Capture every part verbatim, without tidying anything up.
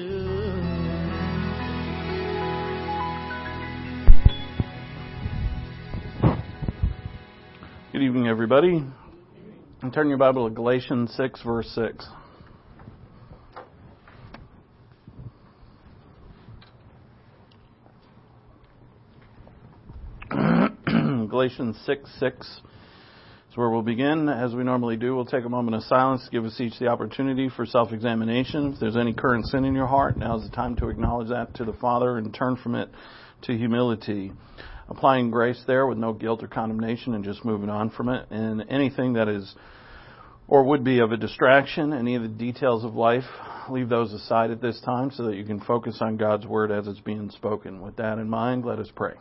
Good evening, everybody. And turn your Bible to Galatians six, verse six. Galatians six, six is where we'll begin. As we normally do, we'll take a moment of silence to give us each the opportunity for self-examination. If there's any current sin in your heart, now's the time to acknowledge that to the Father and turn from it to humility. Applying grace there with no guilt or condemnation and just moving on from it. And anything that is or would be of a distraction, any of the details of life, leave those aside at this time so that you can focus on God's Word as it's being spoken. With that in mind, let us pray.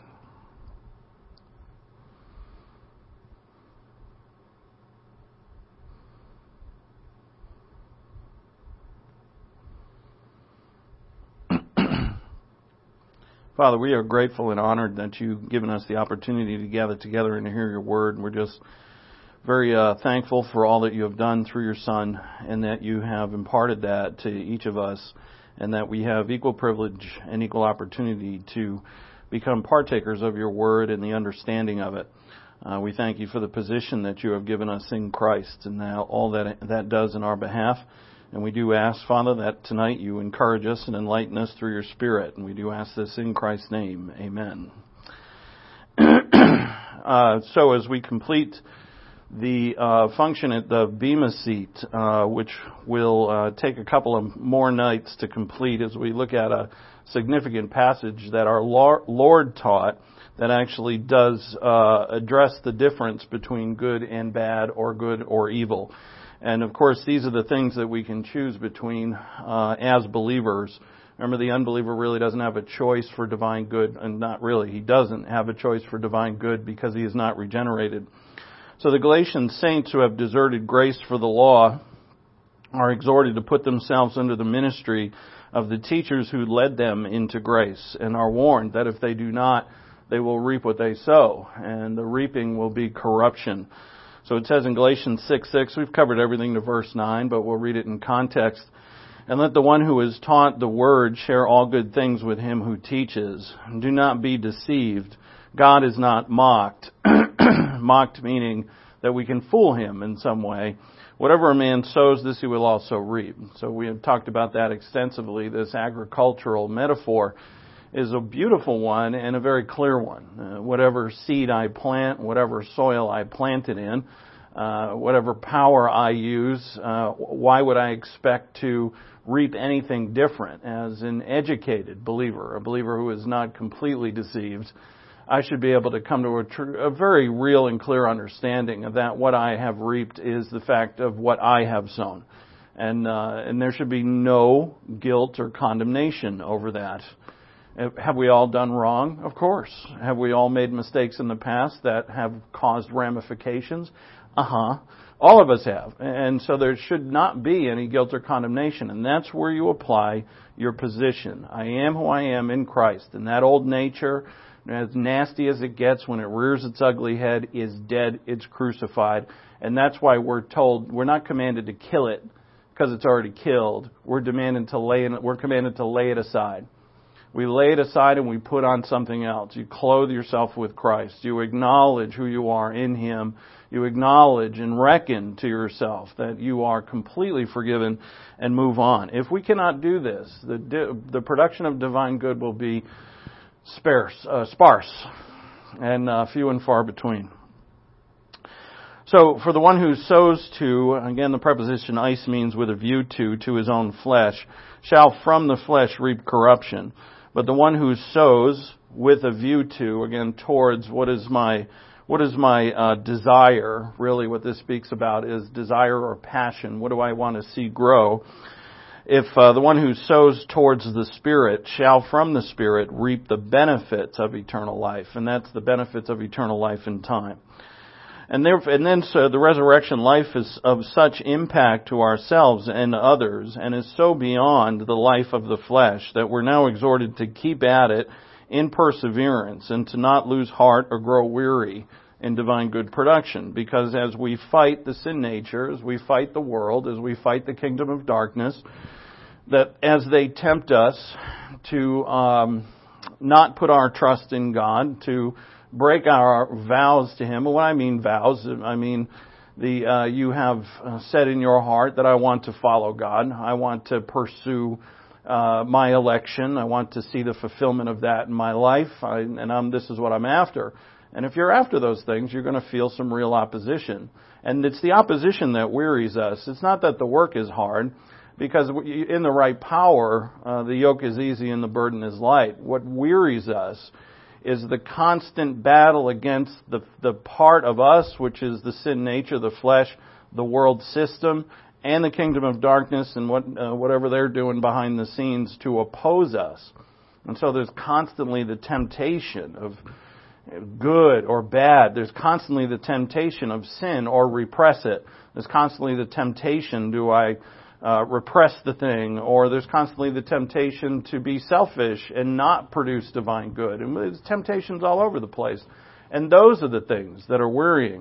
Father, we are grateful and honored that you've given us the opportunity to gather together and to hear your word. And we're just very uh, thankful for all that you have done through your Son and that you have imparted that to each of us and that we have equal privilege and equal opportunity to become partakers of your word and the understanding of it. Uh, we thank you for the position that you have given us in Christ and now all that that does in our behalf. And we do ask, Father, that tonight you encourage us and enlighten us through your Spirit. And we do ask this in Christ's name. Amen. uh, so as we complete the uh, function at the Bema seat, uh, which will uh, take a couple of more nights to complete as we look at a significant passage that our Lord taught that actually does uh, address the difference between good and bad or good or evil. And, of course, these are the things that we can choose between uh, as believers. Remember, the unbeliever really doesn't have a choice for divine good, and not really. He doesn't have a choice for divine good because he is not regenerated. So the Galatian saints who have deserted grace for the law are exhorted to put themselves under the ministry of the teachers who led them into grace and are warned that if they do not, they will reap what they sow, and the reaping will be corruption. So it says in Galatians six six, we've covered everything to verse nine, but we'll read it in context. And let the one who is taught the word share all good things with him who teaches. Do not be deceived. God is not mocked. Mocked meaning that we can fool him in some way. Whatever a man sows, this he will also reap. So we have talked about that extensively. This agricultural metaphor is a beautiful one and a very clear one. Uh, whatever seed I plant, whatever soil I plant it in, uh, whatever power I use, uh, why would I expect to reap anything different as an educated believer, a believer who is not completely deceived? I should be able to come to a, tr- a very real and clear understanding of that what I have reaped is the fact of what I have sown. And, uh, and there should be no guilt or condemnation over that. Have we all done wrong? Of course. Have we all made mistakes in the past that have caused ramifications? Uh-huh. All of us have. And so there should not be any guilt or condemnation. And that's where you apply your position. I am who I am in Christ. And that old nature, as nasty as it gets when it rears its ugly head, is dead. It's crucified. And that's why we're told, we're not commanded to kill it because it's already killed. We're demanded to lay it, we're commanded to lay it aside. We lay it aside and we put on something else. You clothe yourself with Christ. You acknowledge who you are in Him. You acknowledge and reckon to yourself that you are completely forgiven and move on. If we cannot do this, the the production of divine good will be sparse, uh, sparse and uh, few and far between. So for the one who sows to, again the preposition ice means with a view to, to his own flesh, shall from the flesh reap corruption. But the one who sows with a view to, again, towards what is my what is my uh, desire, really what this speaks about is desire or passion. What do I want to see grow? If uh, the one who sows towards the Spirit shall from the Spirit reap the benefits of eternal life. And that's the benefits of eternal life in time. And, there, and then so the resurrection life is of such impact to ourselves and others and is so beyond the life of the flesh that we're now exhorted to keep at it in perseverance and to not lose heart or grow weary in divine good production. Because as we fight the sin nature, as we fight the world, as we fight the kingdom of darkness, that as they tempt us to um, not put our trust in God, to break our vows to Him. And when I mean vows, I mean the uh, you have said in your heart that I want to follow God. I want to pursue uh, my election. I want to see the fulfillment of that in my life, I, and I'm, this is what I'm after. And if you're after those things, you're going to feel some real opposition. And it's the opposition that wearies us. It's not that the work is hard, because in the right power, uh, the yoke is easy and the burden is light. What wearies us is the constant battle against the the part of us, which is the sin nature, the flesh, the world system, and the kingdom of darkness and what uh, whatever they're doing behind the scenes to oppose us. And so there's constantly the temptation of good or bad. There's constantly the temptation of sin or repress it. There's constantly the temptation, do I uh, repress the thing? Or there's constantly the temptation to be selfish and not produce divine good. And there's temptations all over the place. And those are the things that are wearying.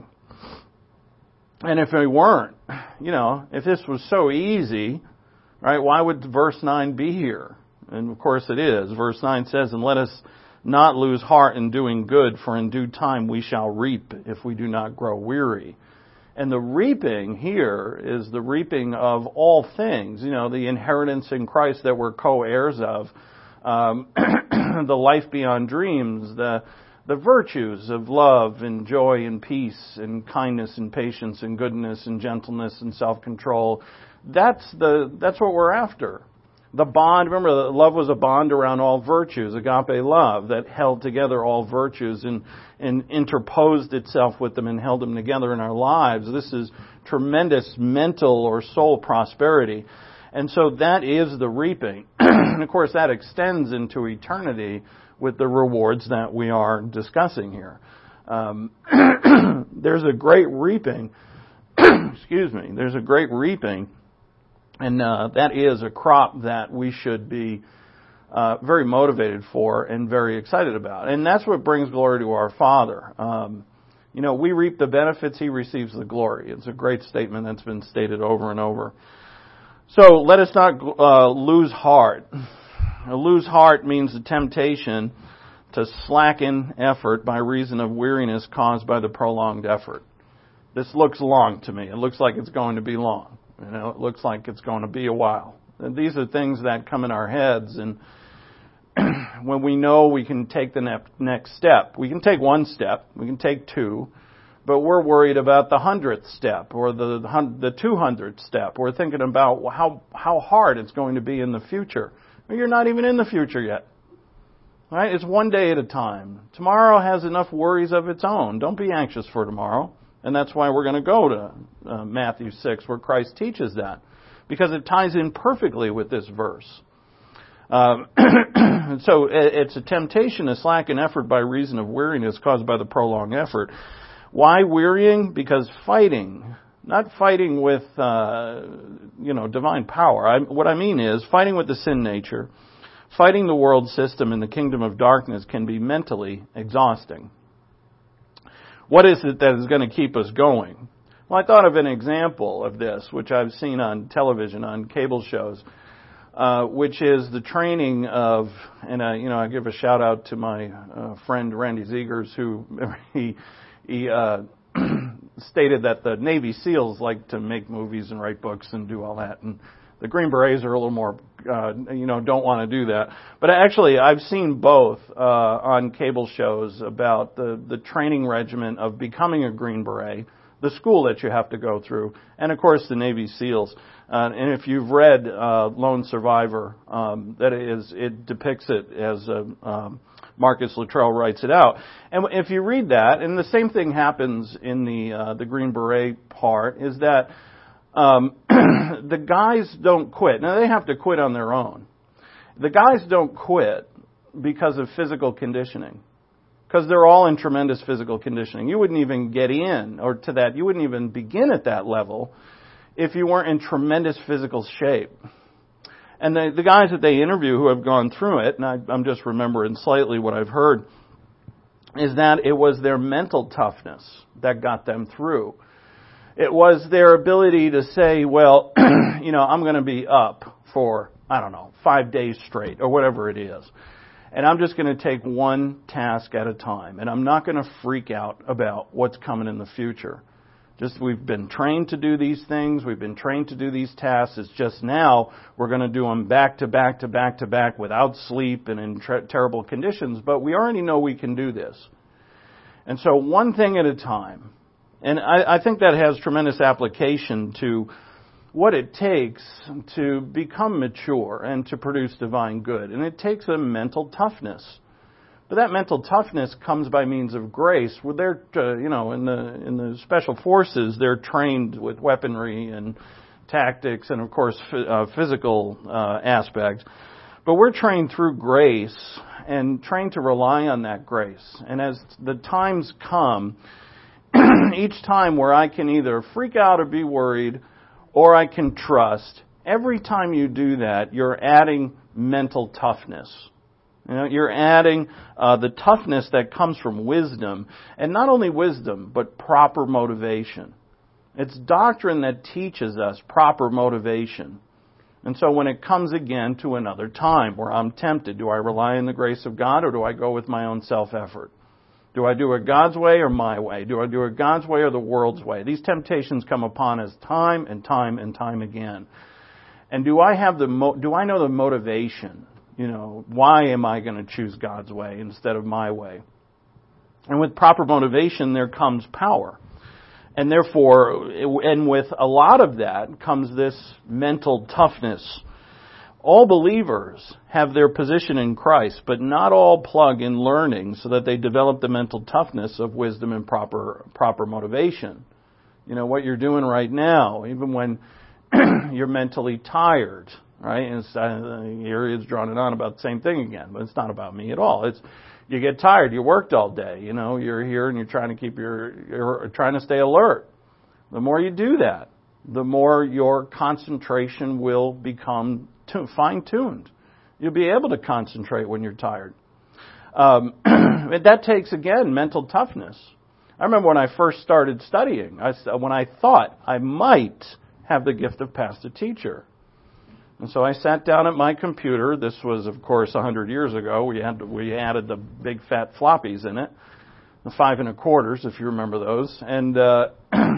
And if they weren't, you know, if this was so easy, right, why would verse nine be here? And of course it is. Verse nine says, and let us not lose heart in doing good, for in due time we shall reap if we do not grow weary. And the reaping here is the reaping of all things, you know, the inheritance in Christ that we're co-heirs of, um, the life beyond dreams, the the virtues of love and joy and peace and kindness and patience and goodness and gentleness and self-control. That's the that's what we're after. The bond, remember, love was a bond around all virtues, agape love, that held together all virtues and, and interposed itself with them and held them together in our lives. This is tremendous mental or soul prosperity. And so that is the reaping. And of course, that extends into eternity with the rewards that we are discussing here. Um, there's a great reaping, excuse me, there's a great reaping. And uh, that is a crop that we should be uh, very motivated for and very excited about. And that's what brings glory to our Father. Um, you know, we reap the benefits, He receives the glory. It's a great statement that's been stated over and over. So let us not uh, lose heart. Lose heart means the temptation to slacken effort by reason of weariness caused by the prolonged effort. This looks long to me. It looks like it's going to be long. You know, it looks like it's going to be a while. And these are things that come in our heads, and when we know we can take the ne- next step, we can take one step, we can take two, but we're worried about the hundredth step or the the two hundredth step. We're thinking about how how hard it's going to be in the future. Well, you're not even in the future yet. Right? It's one day at a time. Tomorrow has enough worries of its own. Don't be anxious for tomorrow. And that's why we're going to go to uh, Matthew six, where Christ teaches that, because it ties in perfectly with this verse. Um, so it's a temptation to slacken effort by reason of weariness caused by the prolonged effort. Why wearying? Because fighting, not fighting with uh, you know divine power. I, what I mean is fighting with the sin nature, fighting the world system and the kingdom of darkness can be mentally exhausting. What is it that is going to keep us going? Well, I thought of an example of this, which I've seen on television, on cable shows, uh, which is the training of, and uh, you know, I give a shout out to my uh, friend Randy Zegers, who he he uh, stated that the Navy SEALs like to make movies and write books and do all that, and the Green Berets are a little more, uh, you know, don't want to do that. But actually, I've seen both uh, on cable shows about the, the training regimen of becoming a Green Beret, the school that you have to go through, and of course the Navy SEALs. Uh, and if you've read uh, Lone Survivor, um, that is, it depicts it as a, um, Marcus Luttrell writes it out. And if you read that, and the same thing happens in the uh, the Green Beret part, is that Um, the guys don't quit. Now, they have to quit on their own. The guys don't quit because of physical conditioning, because they're all in tremendous physical conditioning. You wouldn't even get in, or to that, you wouldn't even begin at that level if you weren't in tremendous physical shape. And the, the guys that they interview who have gone through it, and I, I'm just remembering slightly what I've heard, is that it was their mental toughness that got them through. It was their ability to say, well, you know, I'm going to be up for I don't know, five days straight or whatever it is. And I'm just going to take one task at a time. And I'm not going to freak out about what's coming in the future. Just we've been trained to do these things. We've been trained to do these tasks. It's just now we're going to do them back to back to back to back without sleep and in ter- terrible conditions. But we already know we can do this. And so one thing at a time. And I, I think that has tremendous application to what it takes to become mature and to produce divine good. And it takes a mental toughness. But that mental toughness comes by means of grace. Where they're, uh, you know, in the in the special forces, they're trained with weaponry and tactics and, of course, f- uh, physical uh, aspects. But we're trained through grace and trained to rely on that grace. And as the times come, each time where I can either freak out or be worried, or I can trust, every time you do that, you're adding mental toughness. You know, you're adding uh, the toughness that comes from wisdom, and not only wisdom, but proper motivation. It's doctrine that teaches us proper motivation. And so when it comes again to another time where I'm tempted, do I rely on the grace of God or do I go with my own self-effort? Do I do it God's way or my way? Do I do it God's way or the world's way? These temptations come upon us time and time and time again. And do I have the mo- do I know the motivation? You know, why am I going to choose God's way instead of my way? And with proper motivation, there comes power. And therefore, and with a lot of that comes this mental toughness. All believers have their position in Christ, but not all plug in learning so that they develop the mental toughness of wisdom and proper proper motivation. You know, what you're doing right now, even when you're mentally tired, right? And it's, uh, here he is drawing it on about the same thing again, but it's not about me at all. It's you get tired, you worked all day, you know, you're here and you're trying to keep your, you're trying to stay alert. The more you do that, the more your concentration will become to, fine-tuned. You'll be able to concentrate when you're tired. Um, that takes, again, mental toughness. I remember when I first started studying, I, when I thought I might have the gift of pastor teacher. And so I sat down at my computer. This was, of course, a hundred years ago. We had we added the big fat floppies in it, the five and a quarters, if you remember those. And uh,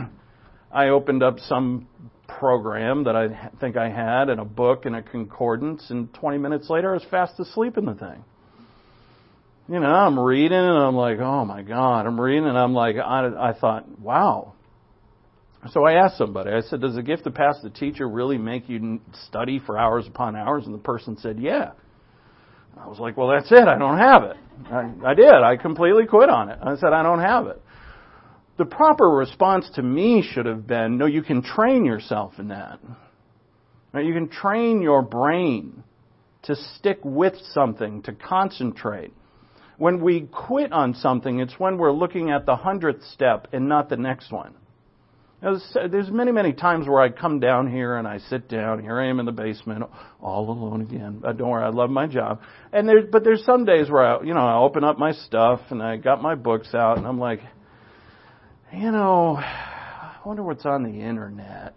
I opened up some program that I think I had, and a book and a concordance. And twenty minutes later, I was fast asleep in the thing. You know, I'm reading, and I'm like, oh my God, I'm reading, and I'm like, I, I thought, wow. So I asked somebody, I said, does the gift of pastor teacher really make you study for hours upon hours? And the person said, yeah. I was like, well, that's it. I don't have it. I, I did. I completely quit on it. I said, I don't have it. The proper response to me should have been, no, you can train yourself in that. Now, you can train your brain to stick with something, to concentrate. When we quit on something, it's when we're looking at the hundredth step and not the next one. There's many, many times where I come down here and I sit down. Here I am in the basement, all alone again. Don't worry, I love my job. And there's, but there's some days where I, you know, I open up my stuff and I got my books out and I'm like, you know, I wonder what's on the internet.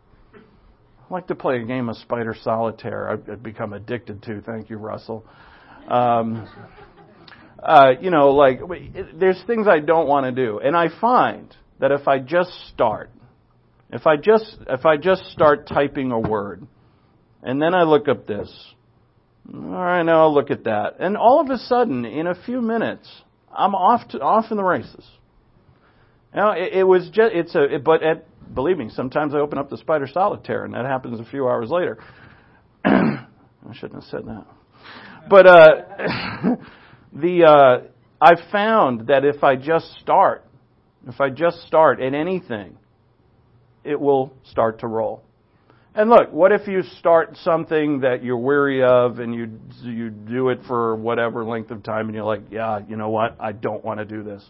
I like to play a game of Spider Solitaire. I've, I've become addicted to. Thank you, Russell. Um, uh, you know, like there's things I don't want to do, and I find that if I just start, if I just if I just start typing a word, and then I look up this, all right, now I'll look at that, and all of a sudden, in a few minutes, I'm off to, off in the races. You know, it, it was just it's a it, but at, believe me, sometimes I open up the Spider Solitaire, and that happens a few hours later. I shouldn't have said that, but uh, the uh, I found that if I just start. If I just start at anything, it will start to roll. And look, what if you start something that you're weary of and you you do it for whatever length of time and you're like, yeah, you know what, I don't want to do this.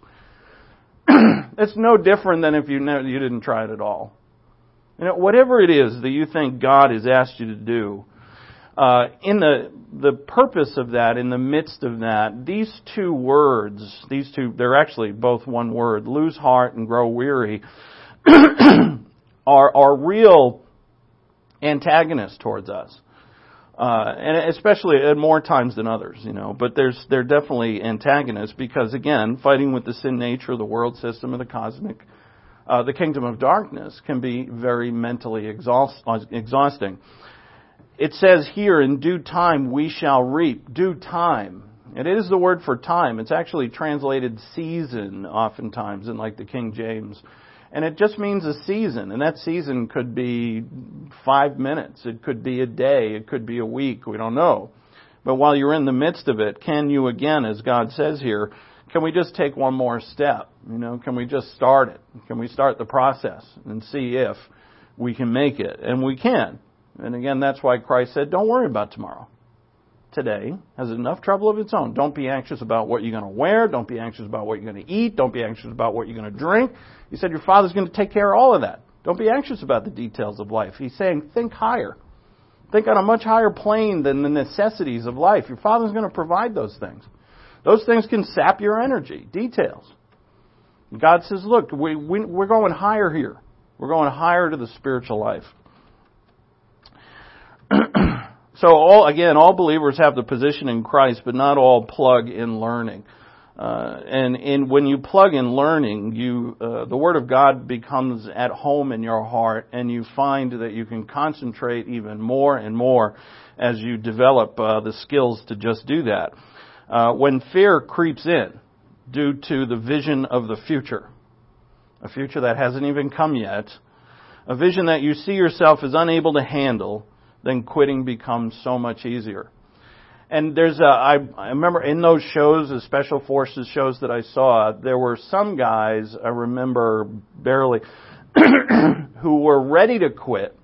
It's no different than if you never, you didn't try it at all. You know, whatever it is that you think God has asked you to do, uh, in the the purpose of that, in the midst of that, these two words, these two, they're actually both one word, lose heart and grow weary, are are real antagonists towards us. Uh, and especially at more times than others, you know. But there's they're definitely antagonists because, again, fighting with the sin nature, the world system, and the cosmic, uh, the kingdom of darkness can be very mentally exhaust, exhausting. It says here, in due time we shall reap. Due time. And it is the word for time. It's actually translated season oftentimes in like the King James. And it just means a season. And that season could be five minutes. It could be a day. It could be a week. We don't know. But while you're in the midst of it, can you again, as God says here, can we just take one more step? You know, can we just start it? Can we start the process and see if we can make it? And we can. And again, that's why Christ said, don't worry about tomorrow. Today has enough trouble of its own. Don't be anxious about what you're going to wear. Don't be anxious about what you're going to eat. Don't be anxious about what you're going to drink. He said your Father's going to take care of all of that. Don't be anxious about the details of life. He's saying think higher. Think on a much higher plane than the necessities of life. Your Father's going to provide those things. Those things can sap your energy. Details. God says, look, we, we, we're going higher here. We're going higher to the spiritual life. So, all, again, all believers have the position in Christ, but not all plug in learning. Uh, and in, when you plug in learning, you uh, the Word of God becomes at home in your heart, and you find that you can concentrate even more and more as you develop uh, the skills to just do that. Uh, when fear creeps in due to the vision of the future, a future that hasn't even come yet, a vision that you see yourself as unable to handle, then quitting becomes so much easier. And there's a, I, I remember in those shows, the special forces shows that I saw, there were some guys, I remember barely, who were ready to quit.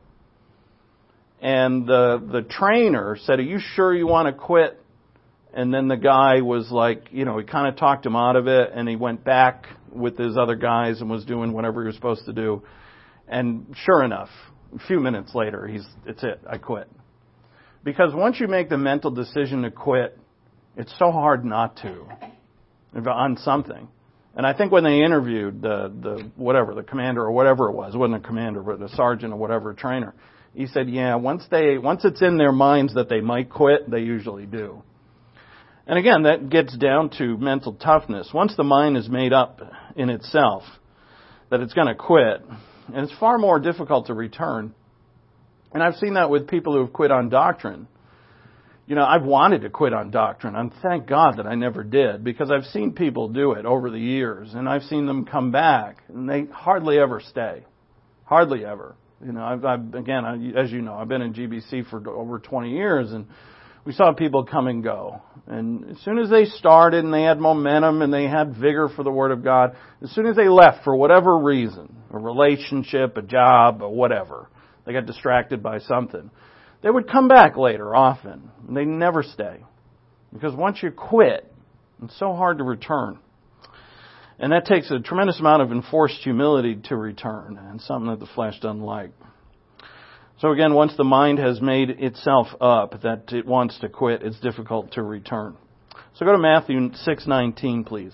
And the, the trainer said, are you sure you want to quit? And then the guy was like, you know, he kind of talked him out of it, and he went back with his other guys and was doing whatever he was supposed to do. And sure enough, a few minutes later, he's, it's it, I quit. Because once you make the mental decision to quit, it's so hard not to on something. And I think when they interviewed the, the whatever, the commander or whatever it was, it wasn't a commander, but a sergeant or whatever, a trainer, he said, yeah, once they, once it's in their minds that they might quit, they usually do. And again, that gets down to mental toughness. Once the mind is made up in itself that it's going to quit, and it's far more difficult to return. And I've seen that with people who have quit on doctrine. You know, I've wanted to quit on doctrine, and thank God that I never did, because I've seen people do it over the years, and I've seen them come back, and they hardly ever stay. Hardly ever. You know, I've, I've again, I, as you know, I've been in G B C for over twenty years, and we saw people come and go. And as soon as they started and they had momentum and they had vigor for the Word of God, as soon as they left for whatever reason, a relationship, a job, or whatever, they got distracted by something, they would come back later often. And they never stay. Because once you quit, it's so hard to return. And that takes a tremendous amount of enforced humility to return, and something that the flesh doesn't like. So again, once the mind has made itself up that it wants to quit, it's difficult to return. So go to Matthew six nineteen, please.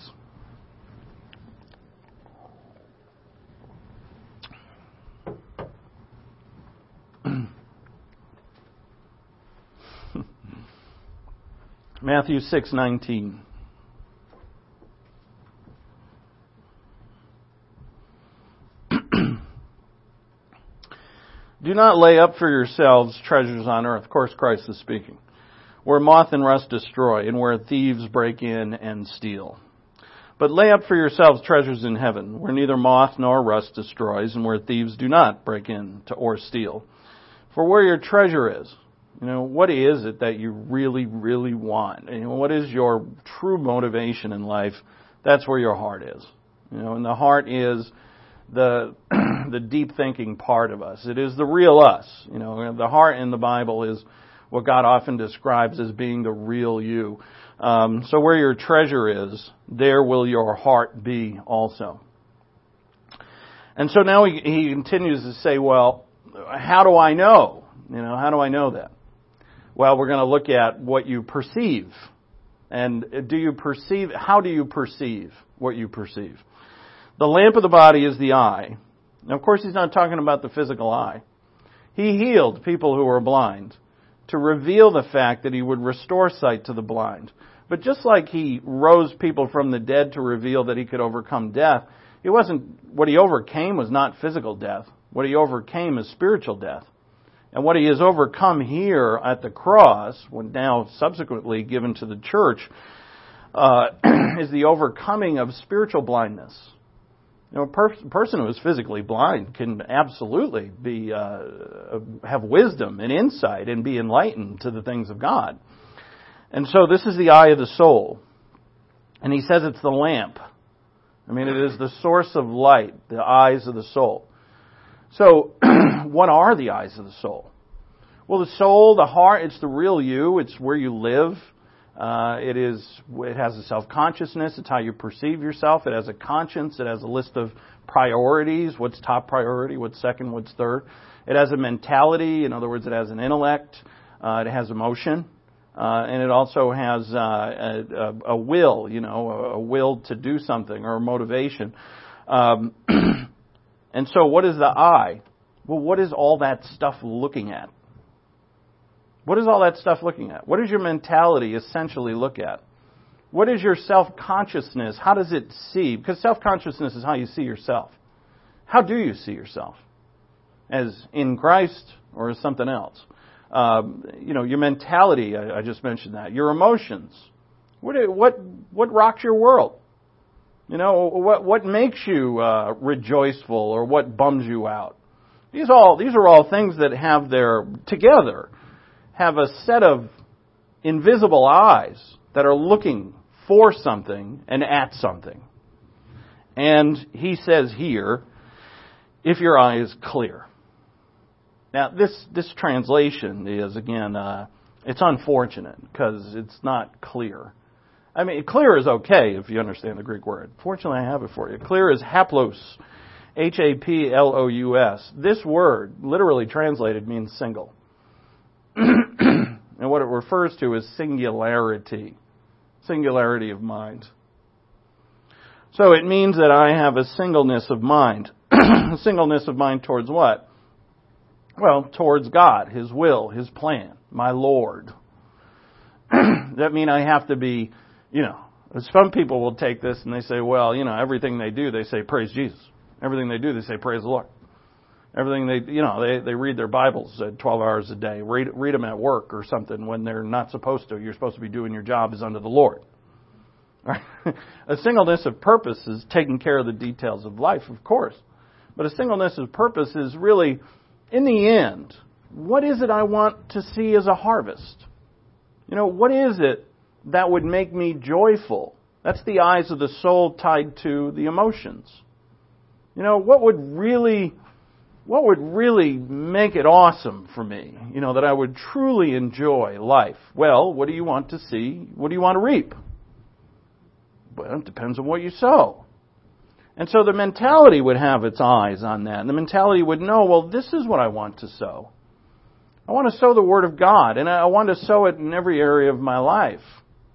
Matthew six nineteen. Do not lay up for yourselves treasures on earth. Of course, Christ is speaking. Where moth and rust destroy, and where thieves break in and steal. But lay up for yourselves treasures in heaven, where neither moth nor rust destroys, and where thieves do not break in to or steal. For where your treasure is, you know, what is it that you really, really want? You know, what is your true motivation in life? That's where your heart is. You know, and the heart is the the deep thinking part of us. It is the real us. You know, the heart in the Bible is what God often describes as being the real you. Um, so where your treasure is, there will your heart be also. And so now he, he continues to say, well, how do I know? You know, how do I know that? Well, we're going to look at what you perceive. And do you perceive, how do you perceive what you perceive? The lamp of the body is the eye. Now, of course, he's not talking about the physical eye. He healed people who were blind to reveal the fact that he would restore sight to the blind. But just like he rose people from the dead to reveal that he could overcome death, it wasn't, what he overcame was not physical death. What he overcame is spiritual death. And what he has overcome here at the cross, when now subsequently given to the church, uh, is the overcoming of spiritual blindness. You know, a per- person who is physically blind can absolutely be uh, have wisdom and insight and be enlightened to the things of God. And so this is the eye of the soul. And he says it's the lamp. I mean, it is the source of light, the eyes of the soul. So, what are the eyes of the soul? Well, the soul, the heart, it's the real you. It's where you live. Uh, it is. It has a self-consciousness. It's how you perceive yourself. It has a conscience. It has a list of priorities. What's top priority? What's second? What's third? It has a mentality. In other words, it has an intellect. Uh, it has emotion. Uh, and it also has uh, a, a will, you know, a will to do something or a motivation. Um, and so what is the eye? Well, what is all that stuff looking at? What is all that stuff looking at? What does your mentality essentially look at? What is your self-consciousness? How does it see? Because self-consciousness is how you see yourself. How do you see yourself? As in Christ or as something else? Um, you know, your mentality, I, I just mentioned that. Your emotions. What what what rocks your world? You know, what what makes you uh, rejoiceful or what bums you out? These all these are all things that have their together have a set of invisible eyes that are looking for something and at something. And he says here, if your eye is clear. Now, this, this translation is, again, uh, it's unfortunate because it's not clear. I mean, clear is okay if you understand the Greek word. Fortunately, I have it for you. Clear is haplos, H A P L O U S. This word, literally translated, means single. And what it refers to is singularity, singularity of mind. So it means that I have a singleness of mind. A singleness of mind towards what? Well, towards God, His will, His plan, my Lord. That means I have to be, you know, some people will take this and they say, well, you know, everything they do, they say, praise Jesus. Everything they do, they say, praise the Lord. Everything they, you know, they, they read their Bibles at twelve hours a day, read, read them at work or something when they're not supposed to. You're supposed to be doing your job as unto the Lord. Right? A singleness of purpose is taking care of the details of life, of course. But a singleness of purpose is really, in the end, what is it I want to see as a harvest? You know, what is it that would make me joyful? That's the eyes of the soul tied to the emotions. You know, what would really, what would really make it awesome for me? You know, that I would truly enjoy life. Well, what do you want to see? What do you want to reap? Well, it depends on what you sow. And so the mentality would have its eyes on that. And the mentality would know, well, this is what I want to sow. I want to sow the Word of God. And I want to sow it in every area of my life.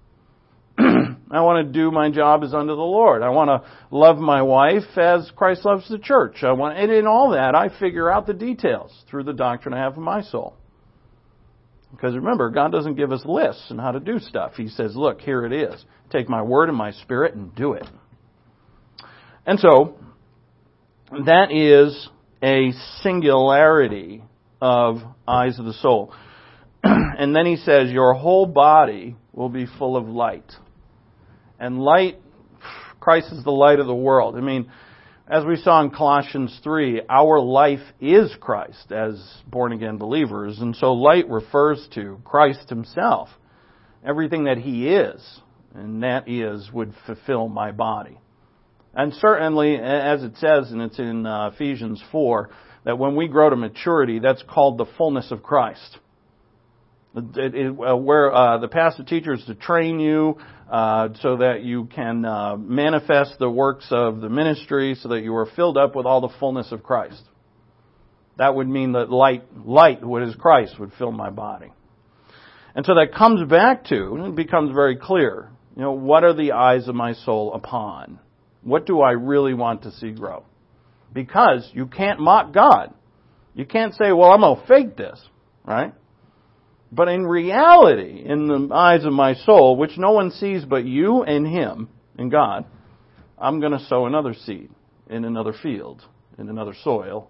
I want to do my job as unto the Lord. I want to love my wife as Christ loves the church. I want, and in all that, I figure out the details through the doctrine I have of my soul. Because remember, God doesn't give us lists on how to do stuff. He says, look, here it is. Take my word and my spirit and do it. And so, that is a singularity of eyes of the soul. And then he says, your whole body will be full of light. And light, Christ is the light of the world. I mean, as we saw in Colossians three, our life is Christ as born-again believers. And so light refers to Christ Himself. Everything that He is, and that is, would fulfill my body. And certainly, as it says, and it's in uh, Ephesians four, that when we grow to maturity, that's called the fullness of Christ. It, it, uh, where uh, the pastor teaches to train you uh, so that you can uh, manifest the works of the ministry, so that you are filled up with all the fullness of Christ. That would mean that light, light, what is Christ, would fill my body. And so that comes back to, and it becomes very clear, you know, what are the eyes of my soul upon? What do I really want to see grow? Because you can't mock God. You can't say, well, I'm going to fake this, right? But in reality, in the eyes of my soul, which no one sees but you and Him, and God, I'm going to sow another seed in another field, in another soil.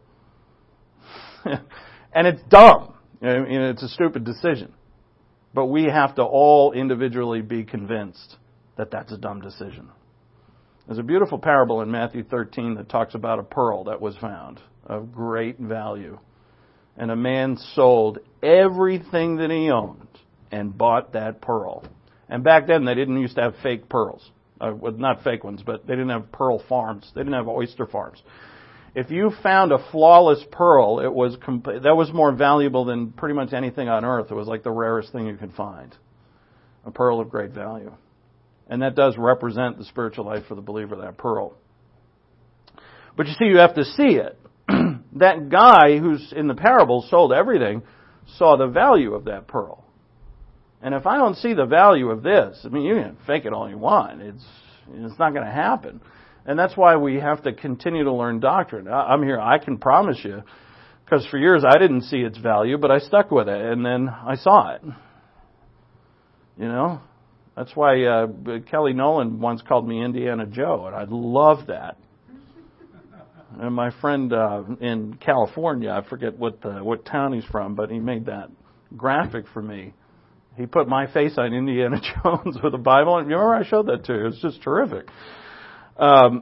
And it's dumb. I mean, it's a stupid decision. But we have to all individually be convinced that that's a dumb decision. There's a beautiful parable in Matthew thirteen that talks about a pearl that was found of great value. And a man sold everything that he owned and bought that pearl. And back then they didn't used to have fake pearls. Uh, well, not fake ones, but they didn't have pearl farms. They didn't have oyster farms. If you found a flawless pearl, it was comp- that was more valuable than pretty much anything on earth. It was like the rarest thing you could find. A pearl of great value. And that does represent the spiritual life of the believer, that pearl. But you see, you have to see it. That guy who's in the parable sold everything saw the value of that pearl. And if I don't see the value of this, I mean, you can fake it all you want. It's it's not going to happen. And that's why we have to continue to learn doctrine. I'm here, I can promise you, because for years I didn't see its value, but I stuck with it, and then I saw it. You know? That's why uh, Kelly Nolan once called me Indiana Joe, and I love that. And my friend uh, in California, I forget what the, what town he's from, but he made that graphic for me. He put my face on Indiana Jones with a Bible. And you remember I showed that to you. It was just terrific. Um,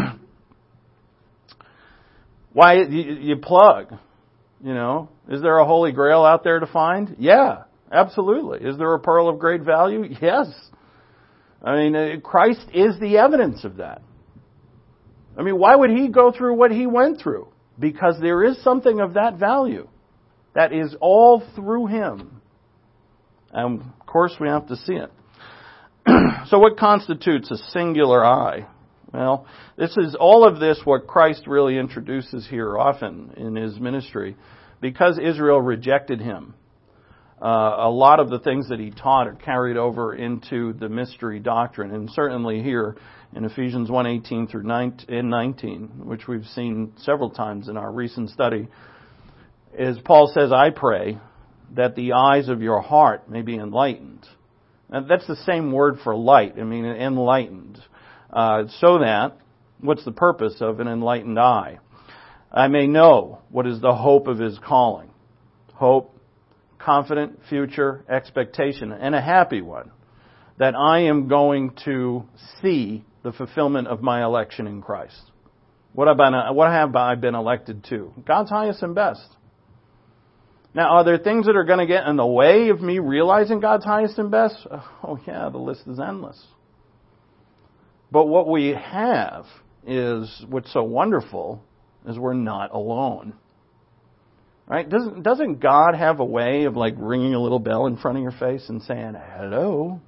why you, you plug? You know, is there a holy grail out there to find? Yeah, absolutely. Is there a pearl of great value? Yes. I mean, Christ is the evidence of that. I mean, why would He go through what He went through? Because there is something of that value that is all through Him. And, of course, we have to see it. So what constitutes a singular eye? Well, this is all of this what Christ really introduces here often in His ministry. Because Israel rejected Him, uh, a lot of the things that He taught are carried over into the mystery doctrine. And certainly here in Ephesians one eighteen through nineteen, which we've seen several times in our recent study, is Paul says, I pray that the eyes of your heart may be enlightened. And that's the same word for light. I mean, enlightened. Uh, so that, what's the purpose of an enlightened eye? I may know what is the hope of His calling. Hope, confident future expectation, and a happy one. That I am going to see the fulfillment of my election in Christ. What have I, what have I been elected to? God's highest and best. Now, are there things that are going to get in the way of me realizing God's highest and best? Oh, yeah, the list is endless. But what we have is, what's so wonderful, is we're not alone. Right? Doesn't, doesn't God have a way of like ringing a little bell in front of your face and saying, hello?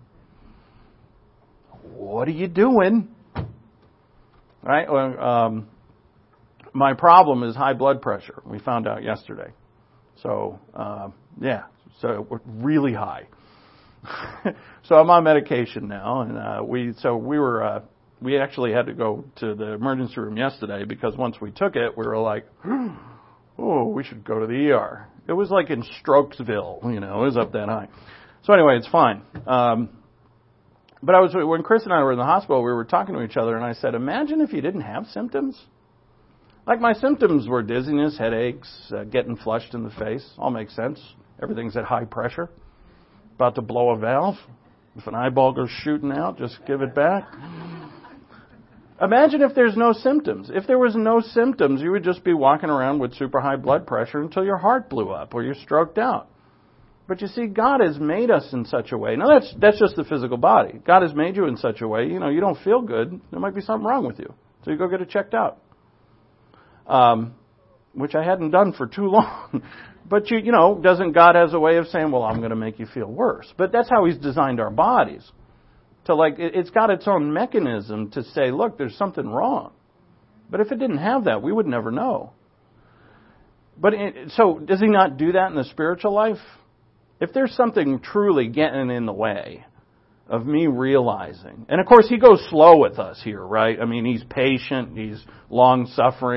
What are you doing? Right? Um, my problem is high blood pressure. We found out yesterday. So, uh, yeah, so we're really high. So I'm on medication now, and uh, we so we were uh, we actually had to go to the emergency room yesterday because once we took it, we were like, oh, we should go to the E R. It was like in Strokesville, you know, it was up that high. So anyway, it's fine. Um, but I was when Chris and I were in the hospital, we were talking to each other, and I said, imagine if you didn't have symptoms. Like my symptoms were dizziness, headaches, uh, getting flushed in the face. All makes sense. Everything's at high pressure. About to blow a valve. If an eyeball goes shooting out, just give it back. Imagine if there's no symptoms. If there was no symptoms, you would just be walking around with super high blood pressure until your heart blew up or you're stroked out. But you see, God has made us in such a way. Now, that's that's just the physical body. God has made you in such a way, you know, you don't feel good. There might be something wrong with you. So you go get it checked out. Um, which I hadn't done for too long. But, you you know, doesn't God has a way of saying, well, I'm going to make you feel worse. But that's how He's designed our bodies. To like, it's got its own mechanism to say, look, there's something wrong. But if it didn't have that, we would never know. But it, so does He not do that in the spiritual life? If there's something truly getting in the way of me realizing, and of course He goes slow with us here, right? I mean, He's patient, He's long-suffering.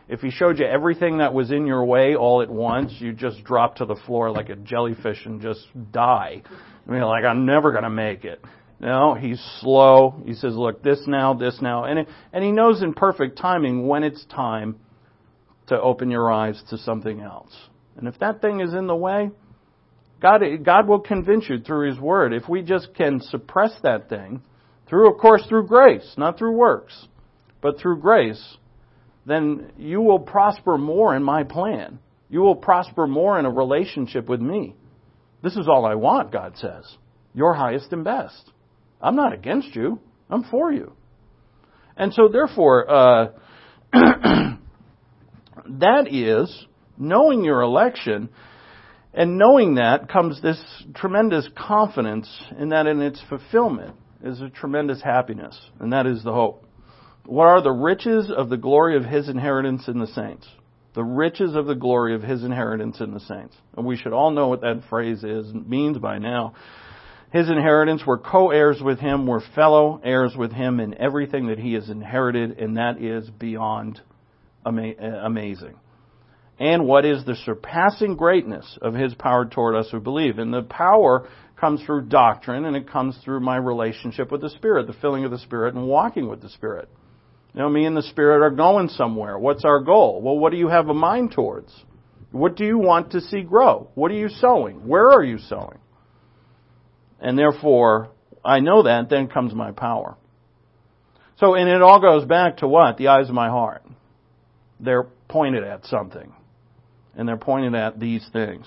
if He showed you everything that was in your way all at once, you'd just drop to the floor like a jellyfish and just die. I mean, like, I'm never going to make it. No, He's slow. He says, look, this now, this now. And, it, and He knows in perfect timing when it's time to open your eyes to something else. And if that thing is in the way, God, God will convince you through His Word. If we just can suppress that thing, through, of course, through grace, not through works, but through grace, then you will prosper more in my plan. You will prosper more in a relationship with me. This is all I want, God says. Your highest and best. I'm not against you. I'm for you. And so therefore, uh, that is, knowing your election, and knowing that comes this tremendous confidence in that in its fulfillment is a tremendous happiness, and that is the hope. What are the riches of the glory of His inheritance in the saints? The riches of the glory of His inheritance in the saints. And we should all know what that phrase is, means by now. His inheritance, we're co-heirs with Him, we're fellow heirs with Him in everything that He has inherited, and that is beyond ama- amazing. And what is the surpassing greatness of His power toward us who believe? And the power comes through doctrine, and it comes through my relationship with the Spirit, the filling of the Spirit and walking with the Spirit. You know, me and the Spirit are going somewhere. What's our goal? Well, what do you have a mind towards? What do you want to see grow? What are you sowing? Where are you sowing? And therefore, I know that, then comes my power. So, and it all goes back to what? The eyes of my heart. They're pointed at something. And they're pointed at these things.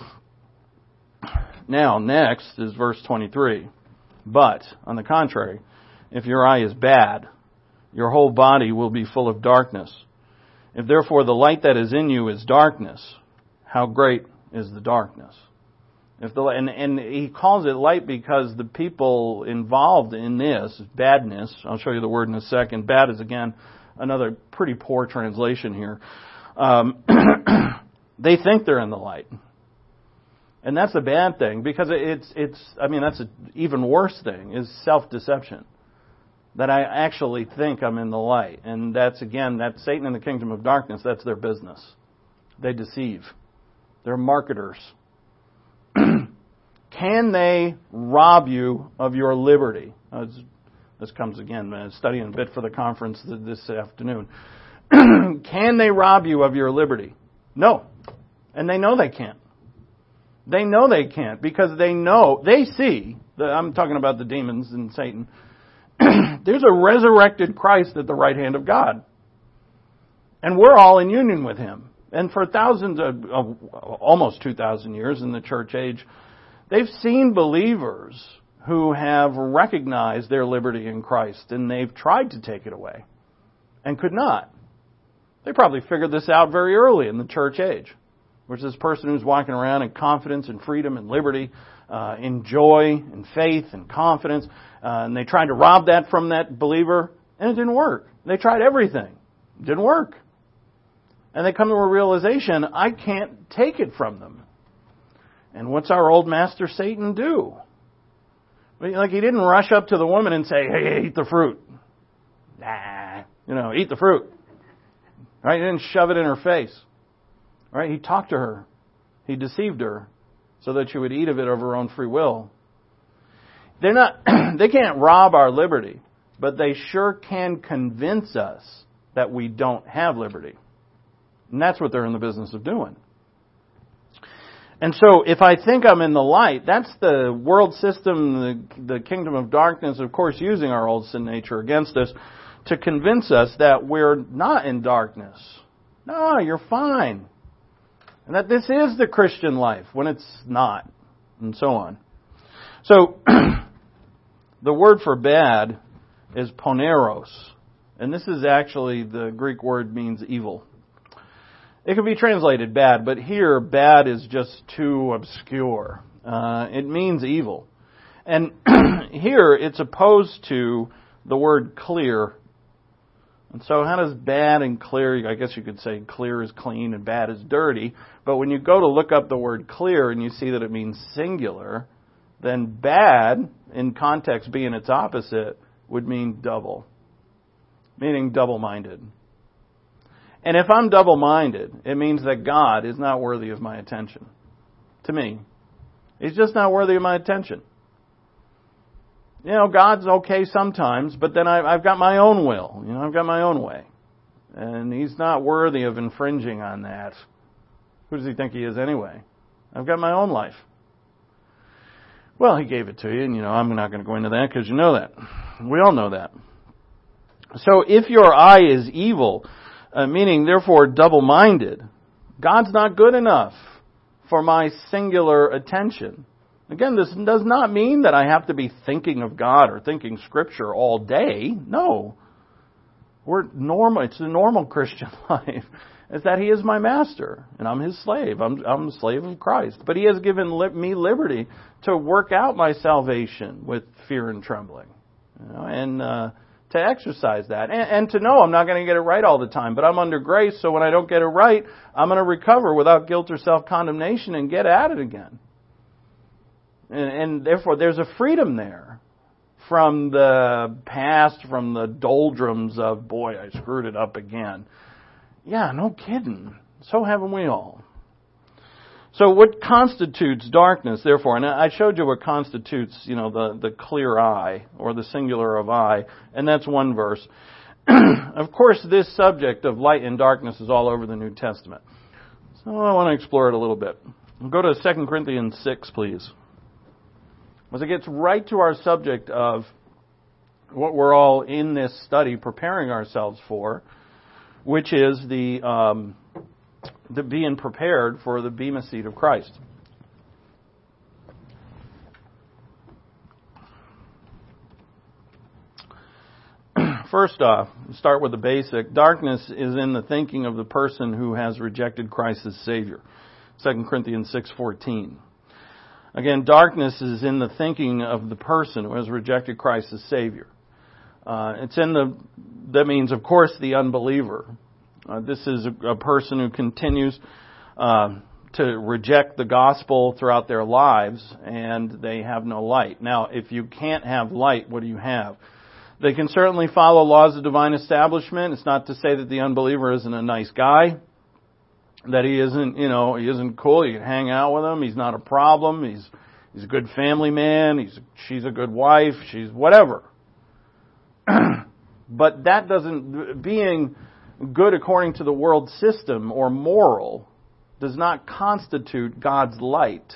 Now, next is verse twenty-three. But, on the contrary, if your eye is bad, your whole body will be full of darkness. If therefore the light that is in you is darkness, how great is the darkness? If the and, and he calls it light because the people involved in this, badness, I'll show you the word in a second. Bad is, again, another pretty poor translation here. Um, they think they're in the light. And that's a bad thing because it's, it's I mean, that's an even worse thing, is self-deception. That I actually think I'm in the light. And that's, again, that's Satan and the kingdom of darkness. That's their business. They deceive. They're marketers. Can they rob you of your liberty? Uh, this comes again, uh, studying a bit for the conference this afternoon. Can they rob you of your liberty? No. And they know they can't. They know they can't because they know, they see, the, I'm talking about the demons and Satan, there's a resurrected Christ at the right hand of God. And we're all in union with Him. And for thousands of, of almost two thousand years in the church age, they've seen believers who have recognized their liberty in Christ, and they've tried to take it away and could not. They probably figured this out very early in the church age, which is this person who's walking around in confidence and freedom and liberty, uh, in joy and faith and confidence, uh, and they tried to rob that from that believer, and it didn't work. They tried everything. It didn't work. And they come to a realization, I can't take it from them. And what's our old master Satan do? Like, he didn't rush up to the woman and say, hey, eat the fruit. Nah, you know, eat the fruit. Right? He didn't shove it in her face. Right? He talked to her. He deceived her so that she would eat of it of her own free will. They're not, they can't rob our liberty, but they sure can convince us that we don't have liberty. And that's what they're in the business of doing. And so if I think I'm in the light, that's the world system, the, the kingdom of darkness, of course, using our old sin nature against us to convince us that we're not in darkness. No, you're fine. And that this is the Christian life when it's not, and so on. So, the word for bad is poneros. And this is actually, the Greek word means evil. It can be translated bad, but here, bad is just too obscure. Uh, it means evil. And here, it's opposed to the word clear. And so how does bad and clear, I guess you could say clear is clean and bad is dirty. But when you go to look up the word clear and you see that it means singular, then bad, in context being its opposite, would mean double. Meaning double-minded. And if I'm double-minded, it means that God is not worthy of my attention. To me. He's just not worthy of my attention. You know, God's okay sometimes, but then I, I've got my own will. You know, I've got my own way. And He's not worthy of infringing on that. Who does He think He is anyway? I've got my own life. Well, He gave it to you, and you know, I'm not going to go into that because you know that. We all know that. So if your eye is evil, uh, meaning therefore double-minded, God's not good enough for my singular attention. Again, this does not mean that I have to be thinking of God or thinking Scripture all day. No. We're normal. It's the normal Christian life. Is that He is my master and I'm His slave. I'm, I'm a slave of Christ. But He has given li- me liberty to work out my salvation with fear and trembling. You know, and uh, to exercise that. And, and to know I'm not going to get it right all the time. But I'm under grace, so when I don't get it right, I'm going to recover without guilt or self-condemnation and get at it again. And, and therefore, there's a freedom there from the past, from the doldrums of, boy, I screwed it up again. Yeah, no kidding. So haven't we all. So what constitutes darkness, therefore, and I showed you what constitutes, you know, the, the clear eye, or the singular of eye, and that's one verse. Of course, this subject of light and darkness is all over the New Testament. So I want to explore it a little bit. We'll go to Second Corinthians six, please. As it gets right to our subject of what we're all in this study preparing ourselves for, which is the um, the being prepared for the bema seat of Christ. First off, start with the basic. Darkness is in the thinking of the person who has rejected Christ as Savior. Second Corinthians six fourteen. Again, darkness is in the thinking of the person who has rejected Christ as Savior. Uh, it's in the, that means, of course, the unbeliever. Uh, this is a, a person who continues uh, to reject the gospel throughout their lives, and they have no light. Now, if you can't have light, what do you have? They can certainly follow laws of divine establishment. It's not to say that the unbeliever isn't a nice guy, that he isn't, you know, he isn't cool. You can hang out with him. He's not a problem. He's he's a good family man. He's she's a good wife. She's whatever. But that doesn't, being good according to the world system or moral does not constitute God's light.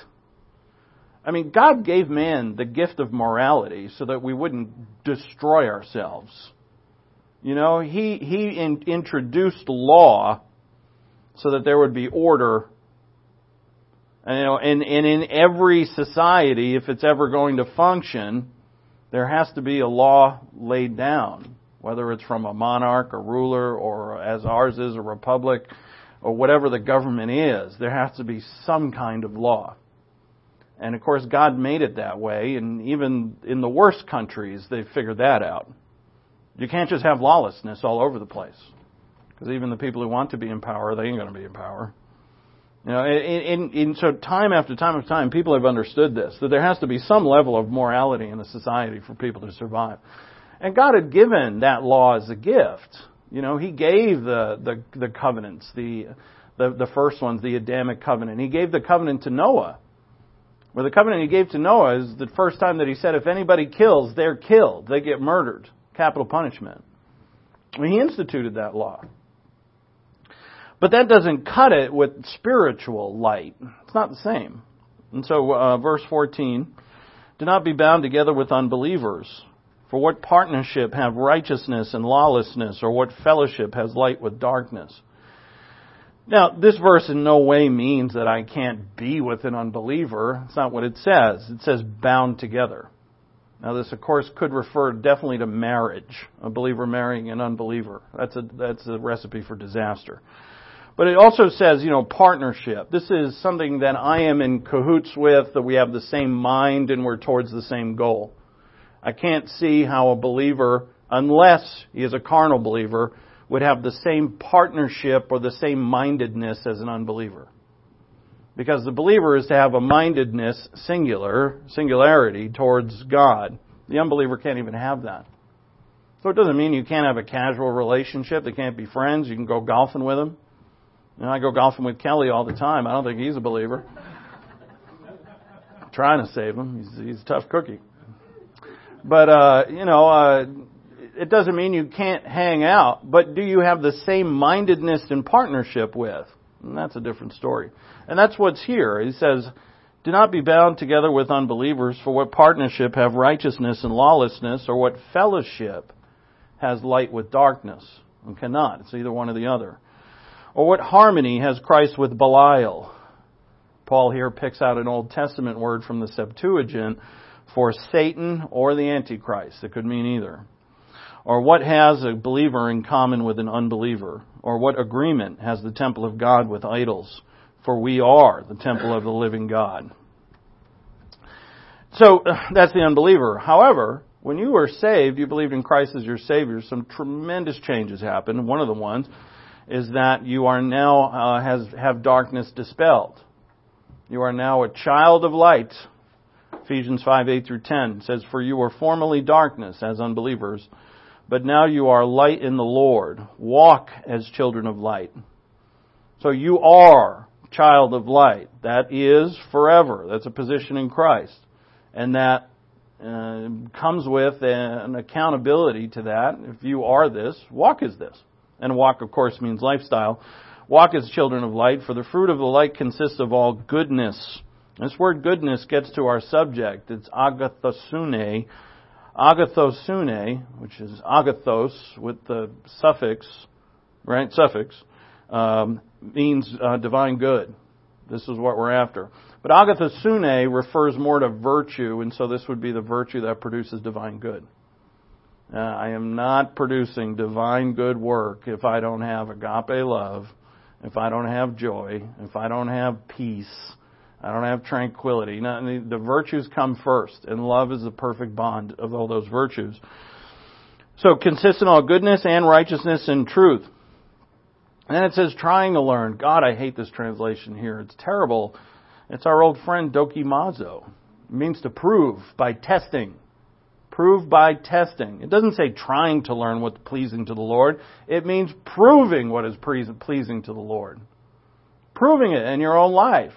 I mean, God gave man the gift of morality so that we wouldn't destroy ourselves. You know, He He in, introduced law so that there would be order. And, you know, and, and in every society, if it's ever going to function, there has to be a law laid down, whether it's from a monarch, a ruler, or as ours is, a republic, or whatever the government is. There has to be some kind of law. And of course, God made it that way, and even in the worst countries, they've figured that out. You can't just have lawlessness all over the place. Because even the people who want to be in power, they ain't going to be in power. You know, and, and so time after time after time, people have understood this, that there has to be some level of morality in a society for people to survive. And God had given that law as a gift. You know, He gave the, the, the covenants, the, the, the first ones, the Adamic covenant. He gave the covenant to Noah. Well, the covenant He gave to Noah is the first time that He said, if anybody kills, they're killed. They get murdered. Capital punishment. I mean, He instituted that law. But that doesn't cut it with spiritual light. It's not the same. And so, uh, verse fourteen, do not be bound together with unbelievers. For what partnership have righteousness and lawlessness, or what fellowship has light with darkness? Now, this verse in no way means that I can't be with an unbeliever. It's not what it says. It says bound together. Now, this, of course, could refer definitely to marriage, a believer marrying an unbeliever. That's a, that's a recipe for disaster. But it also says, you know, partnership. This is something that I am in cahoots with, that we have the same mind and we're towards the same goal. I can't see how a believer, unless he is a carnal believer, would have the same partnership or the same mindedness as an unbeliever. Because the believer is to have a mindedness, singular, singularity towards God. The unbeliever can't even have that. So it doesn't mean you can't have a casual relationship. They can't be friends. You can go golfing with them. You know, I go golfing with Kelly all the time. I don't think he's a believer. I'm trying to save him. He's, he's a tough cookie. But, uh, you know, uh, it doesn't mean you can't hang out. But do you have the same mindedness and partnership with? And that's a different story. And that's what's here. He says, do not be bound together with unbelievers, for what partnership have righteousness and lawlessness, or what fellowship has light with darkness? And cannot. It's either one or the other. Or what harmony has Christ with Belial? Paul here picks out an Old Testament word from the Septuagint for Satan or the Antichrist. It could mean either. Or what has a believer in common with an unbeliever? Or what agreement has the temple of God with idols? For we are the temple of the living God. So, that's the unbeliever. However, when you were saved, you believed in Christ as your Savior, some tremendous changes happened. One of the ones is that you are now, uh, has, have darkness dispelled. You are now a child of light. Ephesians five, eight through ten says, for you were formerly darkness as unbelievers, but now you are light in the Lord. Walk as children of light. So you are child of light. That is forever. That's a position in Christ. And that uh, comes with an accountability to that. If you are this, walk as this. And walk, of course, means lifestyle. Walk as children of light, for the fruit of the light consists of all goodness. This word goodness gets to our subject. It's agathosune. Agathosune, which is agathos with the suffix, right? Suffix, um, means uh, divine good. This is what we're after. But agathosune refers more to virtue, and so this would be the virtue that produces divine good. Uh, I am not producing divine good work if I don't have agape love, if I don't have joy, if I don't have peace, I don't have tranquility. Now, the virtues come first, and love is the perfect bond of all those virtues. So it consists in all goodness and righteousness and truth. And then it says trying to learn. God, I hate this translation here. It's terrible. It's our old friend dokimazo. It means to prove by testing. Prove by testing. It doesn't say trying to learn what's pleasing to the Lord. It means proving what is pleasing to the Lord. Proving it in your own life.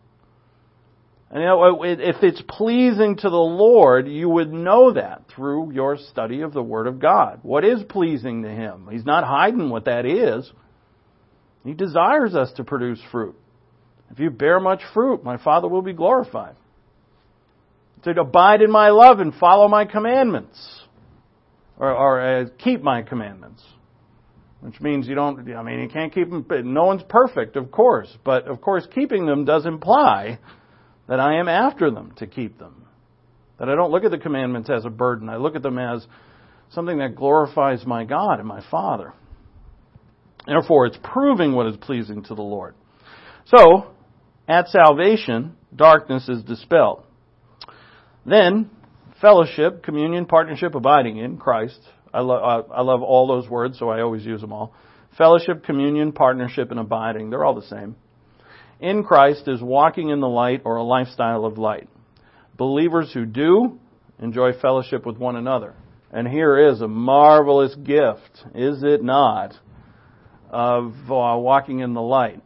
And you know, if it's pleasing to the Lord, you would know that through your study of the Word of God. What is pleasing to Him? He's not hiding what that is. He desires us to produce fruit. If you bear much fruit, my Father will be glorified. To abide in my love and follow my commandments. Or, or uh, keep my commandments. Which means you don't, I mean, you can't keep them, no one's perfect, of course. But, of course, keeping them does imply that I am after them to keep them. That I don't look at the commandments as a burden. I look at them as something that glorifies my God and my Father. Therefore, it's proving what is pleasing to the Lord. So, at salvation, darkness is dispelled. Then, fellowship, communion, partnership, abiding in Christ. I, lo- I love all those words, so I always use them all. Fellowship, communion, partnership, and abiding. They're all the same. In Christ is walking in the light or a lifestyle of light. Believers who do enjoy fellowship with one another. And here is a marvelous gift, is it not, of uh, walking in the light.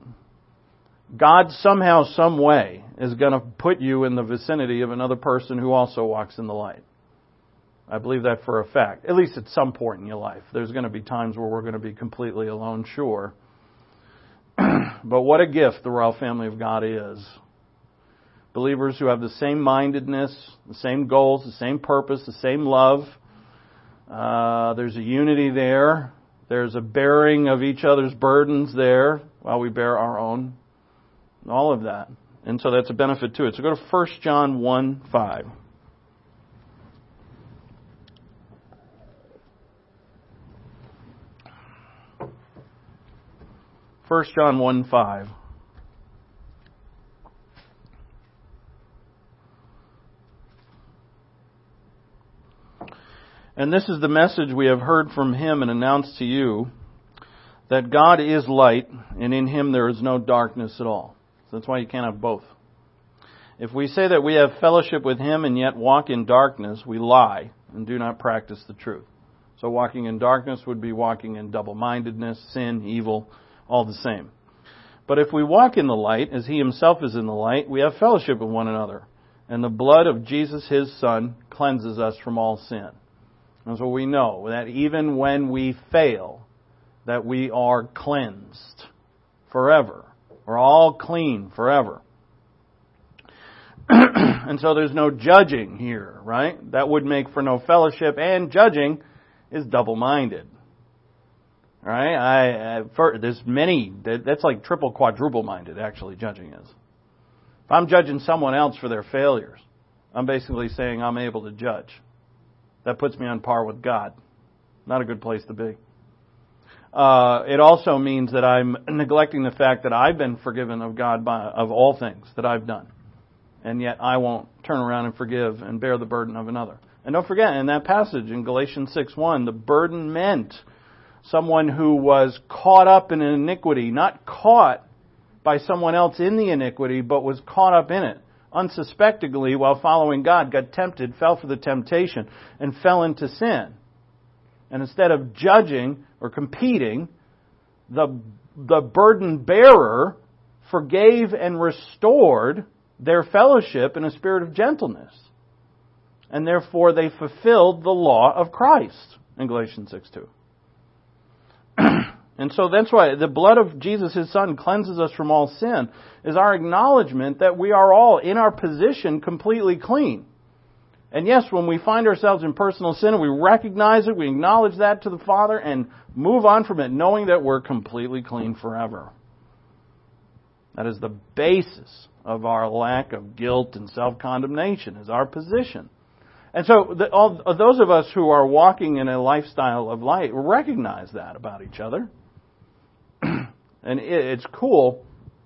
God somehow, some way, is going to put you in the vicinity of another person who also walks in the light. I believe that for a fact. At least at some point in your life. There's going to be times where we're going to be completely alone, sure. But what a gift the Royal Family of God is. Believers who have the same mindedness, the same goals, the same purpose, the same love. Uh, there's a unity there. There's a bearing of each other's burdens there while we bear our own. All of that. And so that's a benefit to it. So go to First John one five. First John one five. And this is the message we have heard from Him and announced to you, that God is light, and in Him there is no darkness at all. So that's why you can't have both. If we say that we have fellowship with Him and yet walk in darkness, we lie and do not practice the truth. So walking in darkness would be walking in double-mindedness, sin, evil, all the same. But if we walk in the light, as He Himself is in the light, we have fellowship with one another. And the blood of Jesus, His Son, cleanses us from all sin. And so we know that even when we fail, that we are cleansed forever. We're all clean forever. And so there's no judging here, right? That would make for no fellowship, and judging is double-minded. All right? I, I for, there's many, that's like triple, quadruple-minded, actually, judging is. If I'm judging someone else for their failures, I'm basically saying I'm able to judge. That puts me on par with God. Not a good place to be. Uh, it also means that I'm neglecting the fact that I've been forgiven of God by, of all things that I've done. And yet I won't turn around and forgive and bear the burden of another. And don't forget, in that passage in Galatians six one, the burden meant someone who was caught up in an iniquity, not caught by someone else in the iniquity, but was caught up in it. Unsuspectingly, while following God, got tempted, fell for the temptation, and fell into sin. And instead of judging or competing, the, the burden bearer forgave and restored their fellowship in a spirit of gentleness. And therefore they fulfilled the law of Christ in Galatians six two. And so that's why the blood of Jesus, His Son, cleanses us from all sin, is our acknowledgement that we are all in our position completely clean. And yes, when we find ourselves in personal sin and we recognize it, we acknowledge that to the Father and move on from it, knowing that we're completely clean forever. That is the basis of our lack of guilt and self-condemnation, is our position. And so the, all, those of us who are walking in a lifestyle of light recognize that about each other. And it, it's cool.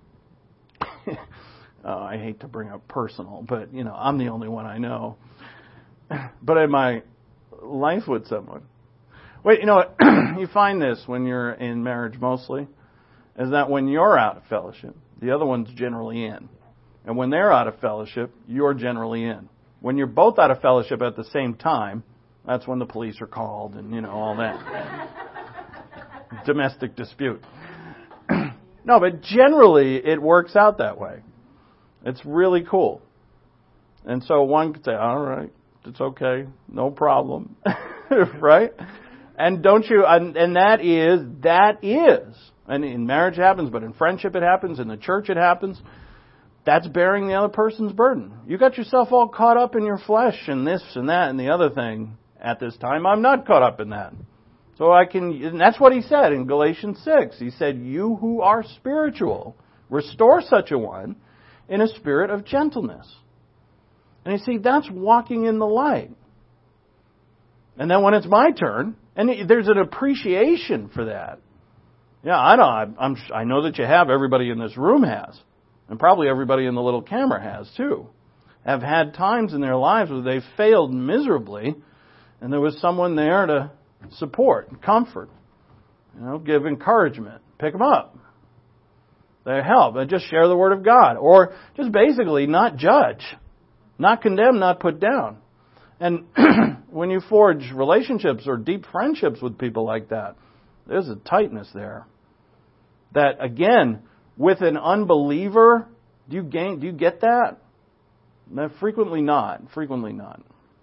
Oh, I hate to bring up personal, but, you know, I'm the only one I know. But in my life with someone, wait, you know what? You find this when you're in marriage mostly, is that when you're out of fellowship, the other one's generally in. And when they're out of fellowship, you're generally in. When you're both out of fellowship at the same time, that's when the police are called and, you know, all that. Domestic dispute. No, but generally it works out that way. It's really cool. And so one could say, all right, it's okay, no problem. Right? And don't you, and, and that is, that is, and in marriage it happens, but in friendship it happens, in the church it happens. That's bearing the other person's burden. You got yourself all caught up in your flesh and this and that and the other thing at this time. I'm not caught up in that. So I can, and that's what he said in Galatians six. He said, you who are spiritual, restore such a one in a spirit of gentleness. And you see, that's walking in the light. And then when it's my turn, and there's an appreciation for that. Yeah, I know, I'm, I know that you have, everybody in this room has. And probably everybody in the little camera has too. Have had times in their lives where they failed miserably, and there was someone there to support and comfort, you know, give encouragement, pick them up. They help, and just share the Word of God, or just basically not judge, not condemn, not put down. And when you forge relationships or deep friendships with people like that, there's a tightness there. That again, with an unbeliever, do you gain? Do you get that? No, frequently not. Frequently not.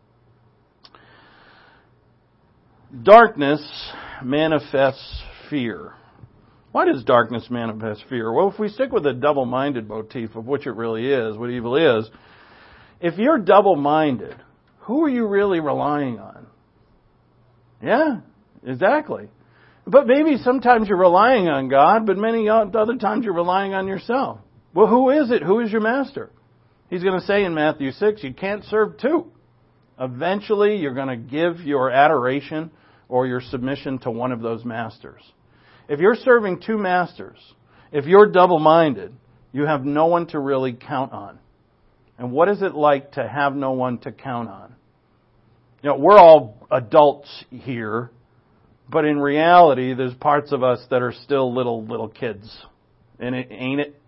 Darkness manifests fear. Why does darkness manifest fear? Well, if we stick with the double-minded motif of which it really is, what evil is, if you're double-minded, who are you really relying on? Yeah, exactly. But maybe sometimes you're relying on God, but many other times you're relying on yourself. Well, who is it? Who is your master? He's going to say in Matthew six, you can't serve two. Eventually, you're going to give your adoration or your submission to one of those masters. If you're serving two masters, if you're double-minded, you have no one to really count on. And what is it like to have no one to count on? You know, we're all adults here, but in reality, there's parts of us that are still little, little kids. And it ain't it?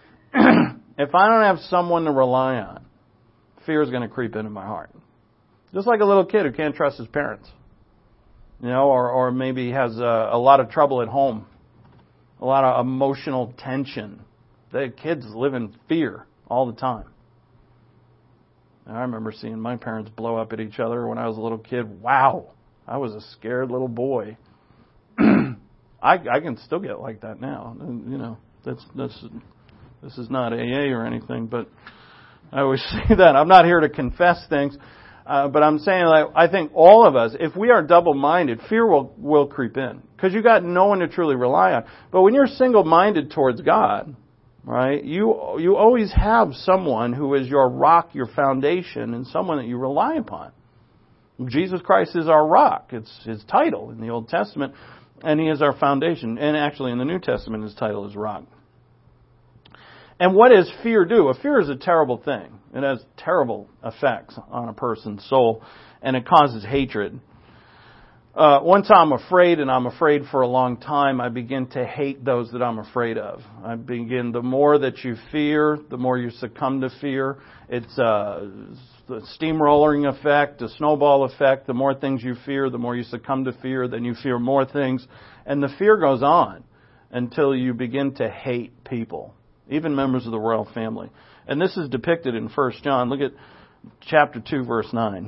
If I don't have someone to rely on, fear is going to creep into my heart. Just like a little kid who can't trust his parents. You know, or, or maybe has a, a lot of trouble at home. A lot of emotional tension. The kids live in fear all the time. And I remember seeing my parents blow up at each other when I was a little kid. Wow, I was a scared little boy. I, I can still get like that now. You know, that's that's this is not A A or anything, but I always say that. I'm not here to confess things. Uh, but I'm saying, like, I think all of us, if we are double-minded, fear will, will creep in. Because you got no one to truly rely on. But when you're single-minded towards God, right, you you always have someone who is your rock, your foundation, and someone that you rely upon. Jesus Christ is our rock. It's His title in the Old Testament, and He is our foundation. And actually in the New Testament, His title is rock. And what does fear do? A fear is a terrible thing. It has terrible effects on a person's soul, and it causes hatred. Uh, once I'm afraid, and I'm afraid for a long time, I begin to hate those that I'm afraid of. I begin, the more that you fear, the more you succumb to fear. It's a the steamrolling effect, a snowball effect. The more things you fear, the more you succumb to fear, then you fear more things. And the fear goes on until you begin to hate people. Even members of the royal family. And this is depicted in First John. Look at chapter two, verse nine.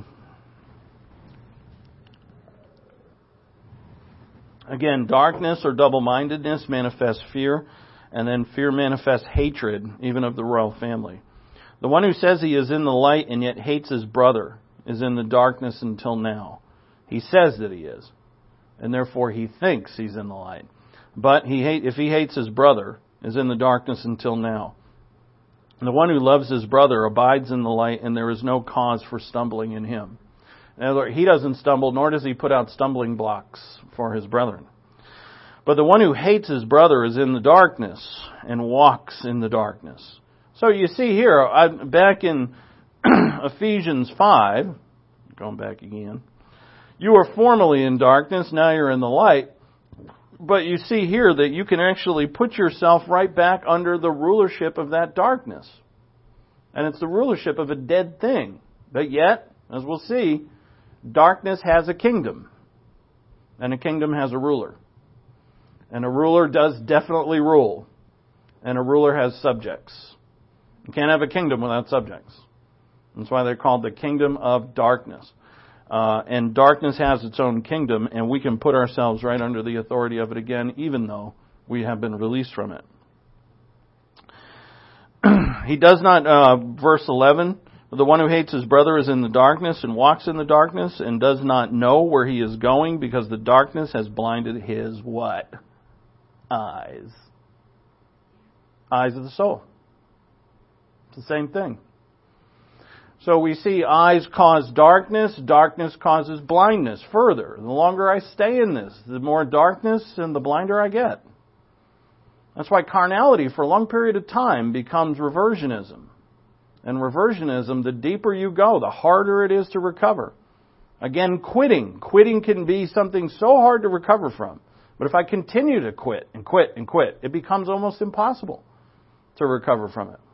Again, darkness or double-mindedness manifests fear, and then fear manifests hatred, even of the royal family. The one who says he is in the light and yet hates his brother is in the darkness until now. He says that he is, and therefore he thinks he's in the light. But he hate, if he hates his brother, is in the darkness until now. And the one who loves his brother abides in the light, and there is no cause for stumbling in him. In other words, he doesn't stumble, nor does he put out stumbling blocks for his brethren. But the one who hates his brother is in the darkness and walks in the darkness. So you see here, I, back in Ephesians five, going back again, you were formerly in darkness, now you're in the light. But you see here that you can actually put yourself right back under the rulership of that darkness. And it's the rulership of a dead thing. But yet, as we'll see, darkness has a kingdom. And a kingdom has a ruler. And a ruler does definitely rule. And a ruler has subjects. You can't have a kingdom without subjects. That's why they're called the kingdom of darkness. Uh, and darkness has its own kingdom, and we can put ourselves right under the authority of it again, even though we have been released from it. He does not, uh, verse eleven, the one who hates his brother is in the darkness and walks in the darkness and does not know where he is going because the darkness has blinded his what? Eyes. Eyes of the soul. It's the same thing. So we see eyes cause darkness, darkness causes blindness further. The longer I stay in this, the more darkness and the blinder I get. That's why carnality for a long period of time becomes reversionism. And reversionism, the deeper you go, the harder it is to recover. Again, quitting. Quitting can be something so hard to recover from. But if I continue to quit and quit and quit, it becomes almost impossible to recover from it.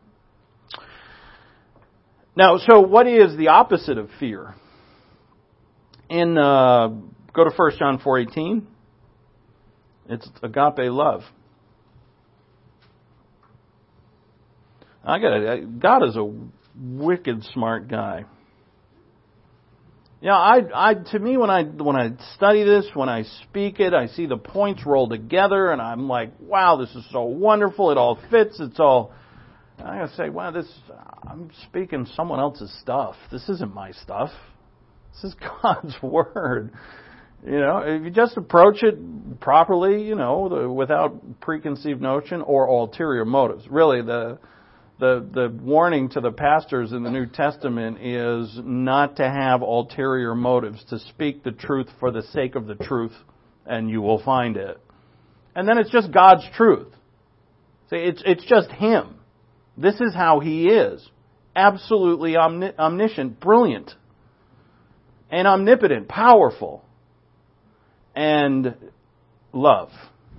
Now, so what is the opposite of fear? In uh, go to First John four eighteen. It's agape love. I got it. God is a wicked smart guy. Yeah, I, I, to me, when I when I study this, when I speak it, I see the points roll together, and I'm like, wow, this is so wonderful. It all fits. It's all. I gotta say, wow, this, I'm speaking someone else's stuff. This isn't my stuff. This is God's Word. You know, if you just approach it properly, you know, the, without preconceived notion or ulterior motives. Really, the, the, the warning to the pastors in the New Testament is not to have ulterior motives, to speak the truth for the sake of the truth, and you will find it. And then it's just God's truth. See, it's, it's just Him. This is how He is. Absolutely omni- omniscient, brilliant, and omnipotent, powerful, and love.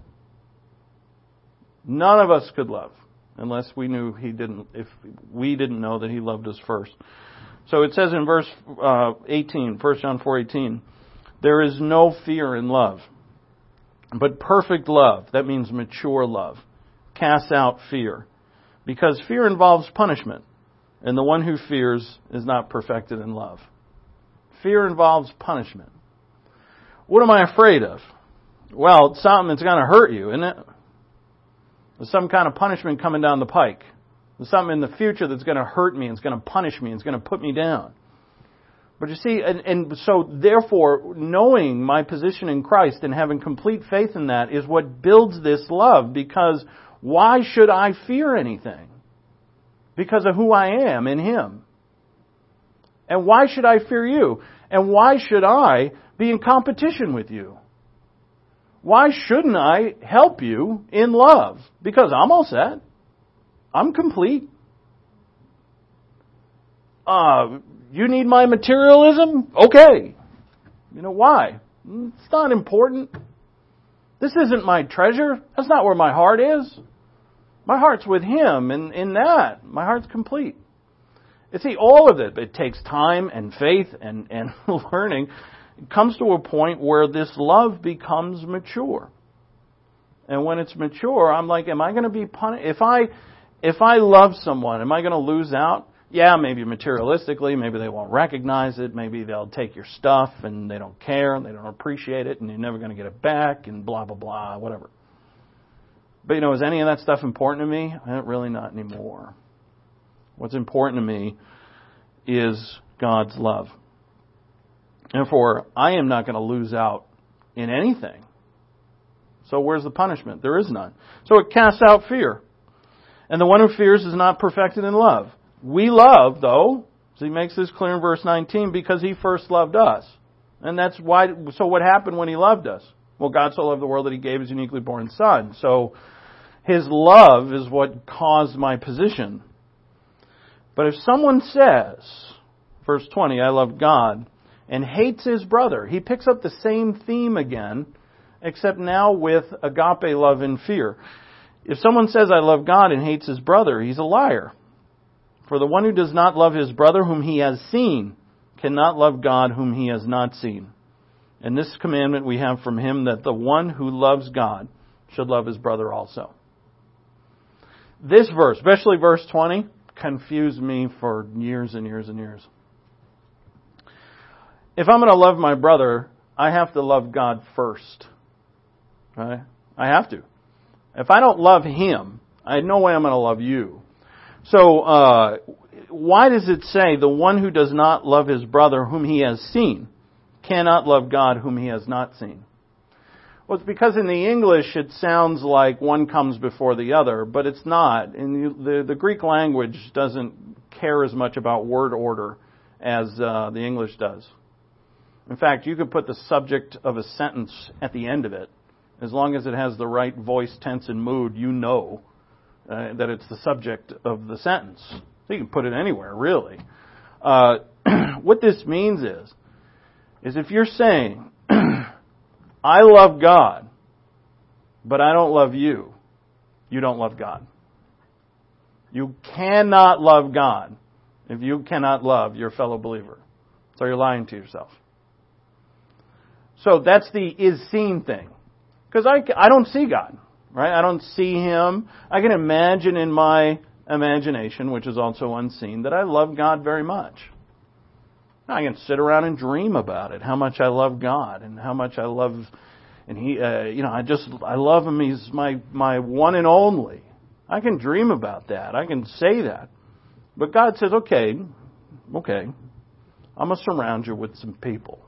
None of us could love unless we knew He didn't, if we didn't know that He loved us first. So it says in verse uh, eighteen, First John four eighteen, there is no fear in love, but perfect love, that means mature love, casts out fear, because fear involves punishment, and the one who fears is not perfected in love. Fear involves punishment. What am I afraid of? Well, it's something that's going to hurt you, isn't it? There's some kind of punishment coming down the pike. There's something in the future that's going to hurt me, and it's going to punish me, and it's going to put me down. But you see, and, and so therefore, knowing my position in Christ and having complete faith in that is what builds this love, because why should I fear anything? Because of who I am in Him. And why should I fear you? And why should I be in competition with you? Why shouldn't I help you in love? Because I'm all set. I'm complete. Uh, you need my materialism? Okay. You know why? It's not important. This isn't my treasure. That's not where my heart is. My heart's with Him, and in that, my heart's complete. You see, all of it, it takes time and faith and, and learning. It comes to a point where this love becomes mature. And when it's mature, I'm like, am I going to be punished? If I, if I love someone, am I going to lose out? Yeah, maybe materialistically, maybe they won't recognize it, maybe they'll take your stuff and they don't care and they don't appreciate it and you're never going to get it back and blah, blah, blah, whatever. But you know, is any of that stuff important to me? Eh, really not anymore. What's important to me is God's love. Therefore, I am not going to lose out in anything. So where's the punishment? There is none. So it casts out fear. And the one who fears is not perfected in love. We love, though, so he makes this clear in verse nineteen, because He first loved us. And that's why, so what happened when He loved us? Well, God so loved the world that He gave His uniquely born Son. So His love is what caused my position. But if someone says, verse twenty, I love God, and hates his brother, he picks up the same theme again, except now with agape love and fear. If someone says, I love God, and hates his brother, he's a liar. For the one who does not love his brother whom he has seen cannot love God whom he has not seen. And this commandment we have from Him, that the one who loves God should love his brother also. This verse, especially verse twenty, confused me for years and years and years. If I'm going to love my brother, I have to love God first. Right? I have to. If I don't love Him, I have no way I'm going to love you. So, uh, why does it say the one who does not love his brother whom he has seen cannot love God whom he has not seen? Well, it's because in the English it sounds like one comes before the other, but it's not. In the, the Greek language doesn't care as much about word order as uh, the English does. In fact, you could put the subject of a sentence at the end of it. As long as it has the right voice, tense, and mood, you know uh, that it's the subject of the sentence. So you can put it anywhere, really. Uh, what this means is, is if you're saying, I love God, but I don't love you, you don't love God. You cannot love God if you cannot love your fellow believer. So you're lying to yourself. So that's the is seen thing. Because I, I don't see God, right? I don't see Him. I can imagine in my imagination, which is also unseen, that I love God very much. I can sit around and dream about it, how much I love God and how much I love, and He, uh, you know, I just, I love Him. He's my, my one and only. I can dream about that. I can say that. But God says, okay, okay, I'm going to surround you with some people.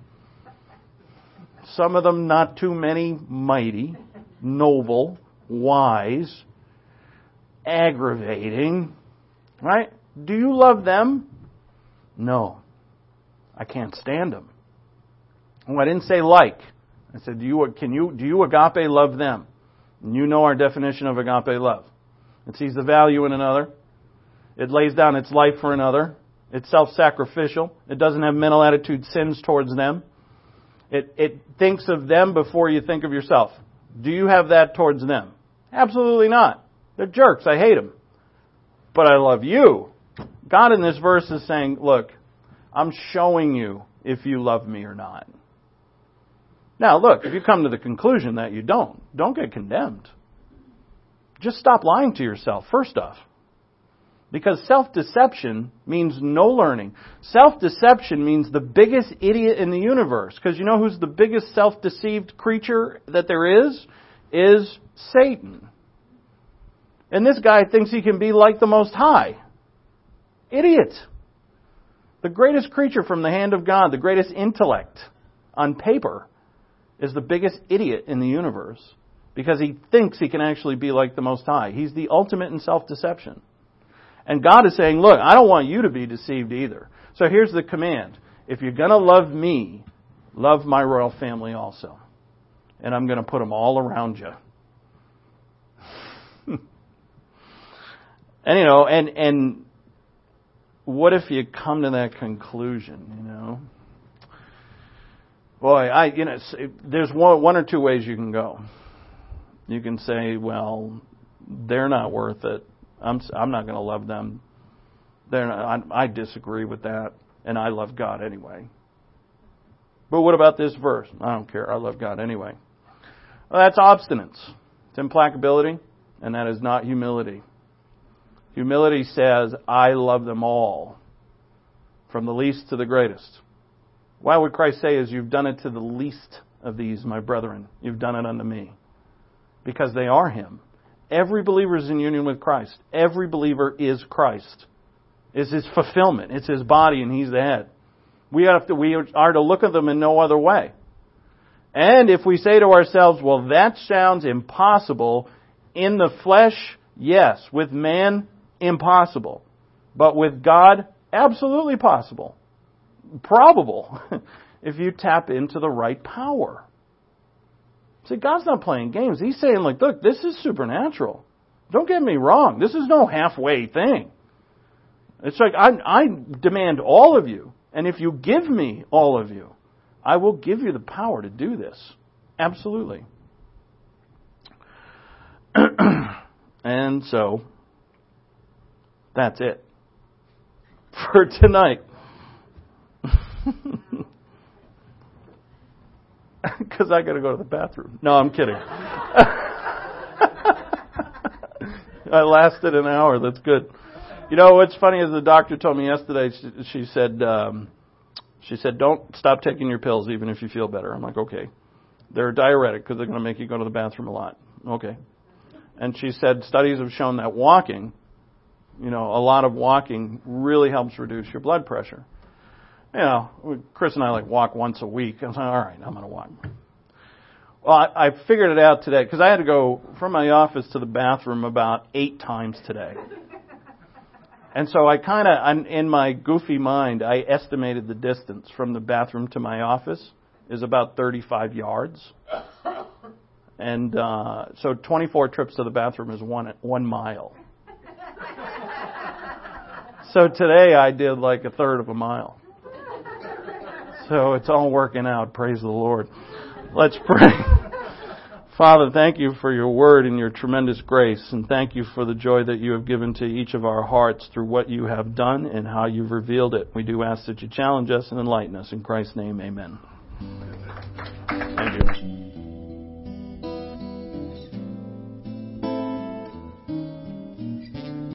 Some of them not too many, mighty, noble, wise, aggravating, right? Do you love them? No. I can't stand them. Well, I didn't say like. I said, do you, can you, do you agape love them? And you know our definition of agape love. It sees the value in another. It lays down its life for another. It's self-sacrificial. It doesn't have mental attitude sins towards them. It, it thinks of them before you think of yourself. Do you have that towards them? Absolutely not. They're jerks. I hate them. But I love you. God in this verse is saying, look, I'm showing you if you love me or not. Now, look, if you come to the conclusion that you don't, don't get condemned. Just stop lying to yourself, first off. Because self-deception means no learning. Self-deception means the biggest idiot in the universe. Because you know who's the biggest self-deceived creature that there is? Is Satan. And this guy thinks he can be like the Most High. Idiot. The greatest creature from the hand of God, the greatest intellect on paper, is the biggest idiot in the universe. Because he thinks he can actually be like the Most High. He's the ultimate in self-deception. And God is saying, look, I don't want you to be deceived either. So here's the command. If you're going to love me, love my royal family also. And I'm going to put them all around you. And, you know, and, and what if you come to that conclusion, you know? Boy, I, you know, there's one, one or two ways you can go. You can say, well, they're not worth it. I'm I'm not going to love them. They're not, I, I disagree with that, and I love God anyway. But what about this verse? I don't care. I love God anyway. Well, that's obstinance. It's implacability, and that is not humility. Humility says, I love them all, from the least to the greatest. Why would Christ say, as you've done it to the least of these, my brethren, you've done it unto me? Because they are Him. Every believer is in union with Christ. Every believer is Christ. It's His fulfillment. It's His body and He's the head. We have to, we are to look at them in no other way. And if we say to ourselves, well, that sounds impossible, in the flesh, yes. With man, impossible. But with God, absolutely possible. Probable. If you tap into the right power. See, God's not playing games. He's saying, like, look, this is supernatural. Don't get me wrong. This is no halfway thing. It's like, I, I demand all of you. And if you give me all of you, I will give you the power to do this. Absolutely. And so, that's it for tonight. Because I got to go to the bathroom. No, I'm kidding. I lasted an hour. That's good. You know what's funny is the doctor told me yesterday. She, she said, um, she said, don't stop taking your pills even if you feel better. I'm like, okay. They're diuretic because they're going to make you go to the bathroom a lot. Okay. And she said studies have shown that walking, you know, a lot of walking really helps reduce your blood pressure. You know, Chris and I like walk once a week. I was like, all right, I'm going to walk. Well, I, I figured it out today because I had to go from my office to the bathroom about eight times today. And so I kind of, in my goofy mind, I estimated the distance from the bathroom to my office is about thirty-five yards. And uh, so twenty-four trips to the bathroom is one one mile. So today I did like a third of a mile. So it's all working out. Praise the Lord. Let's pray. Father, thank you for your word and your tremendous grace. And thank you for the joy that you have given to each of our hearts through what you have done and how you've revealed it. We do ask that you challenge us and enlighten us. In Christ's name, amen.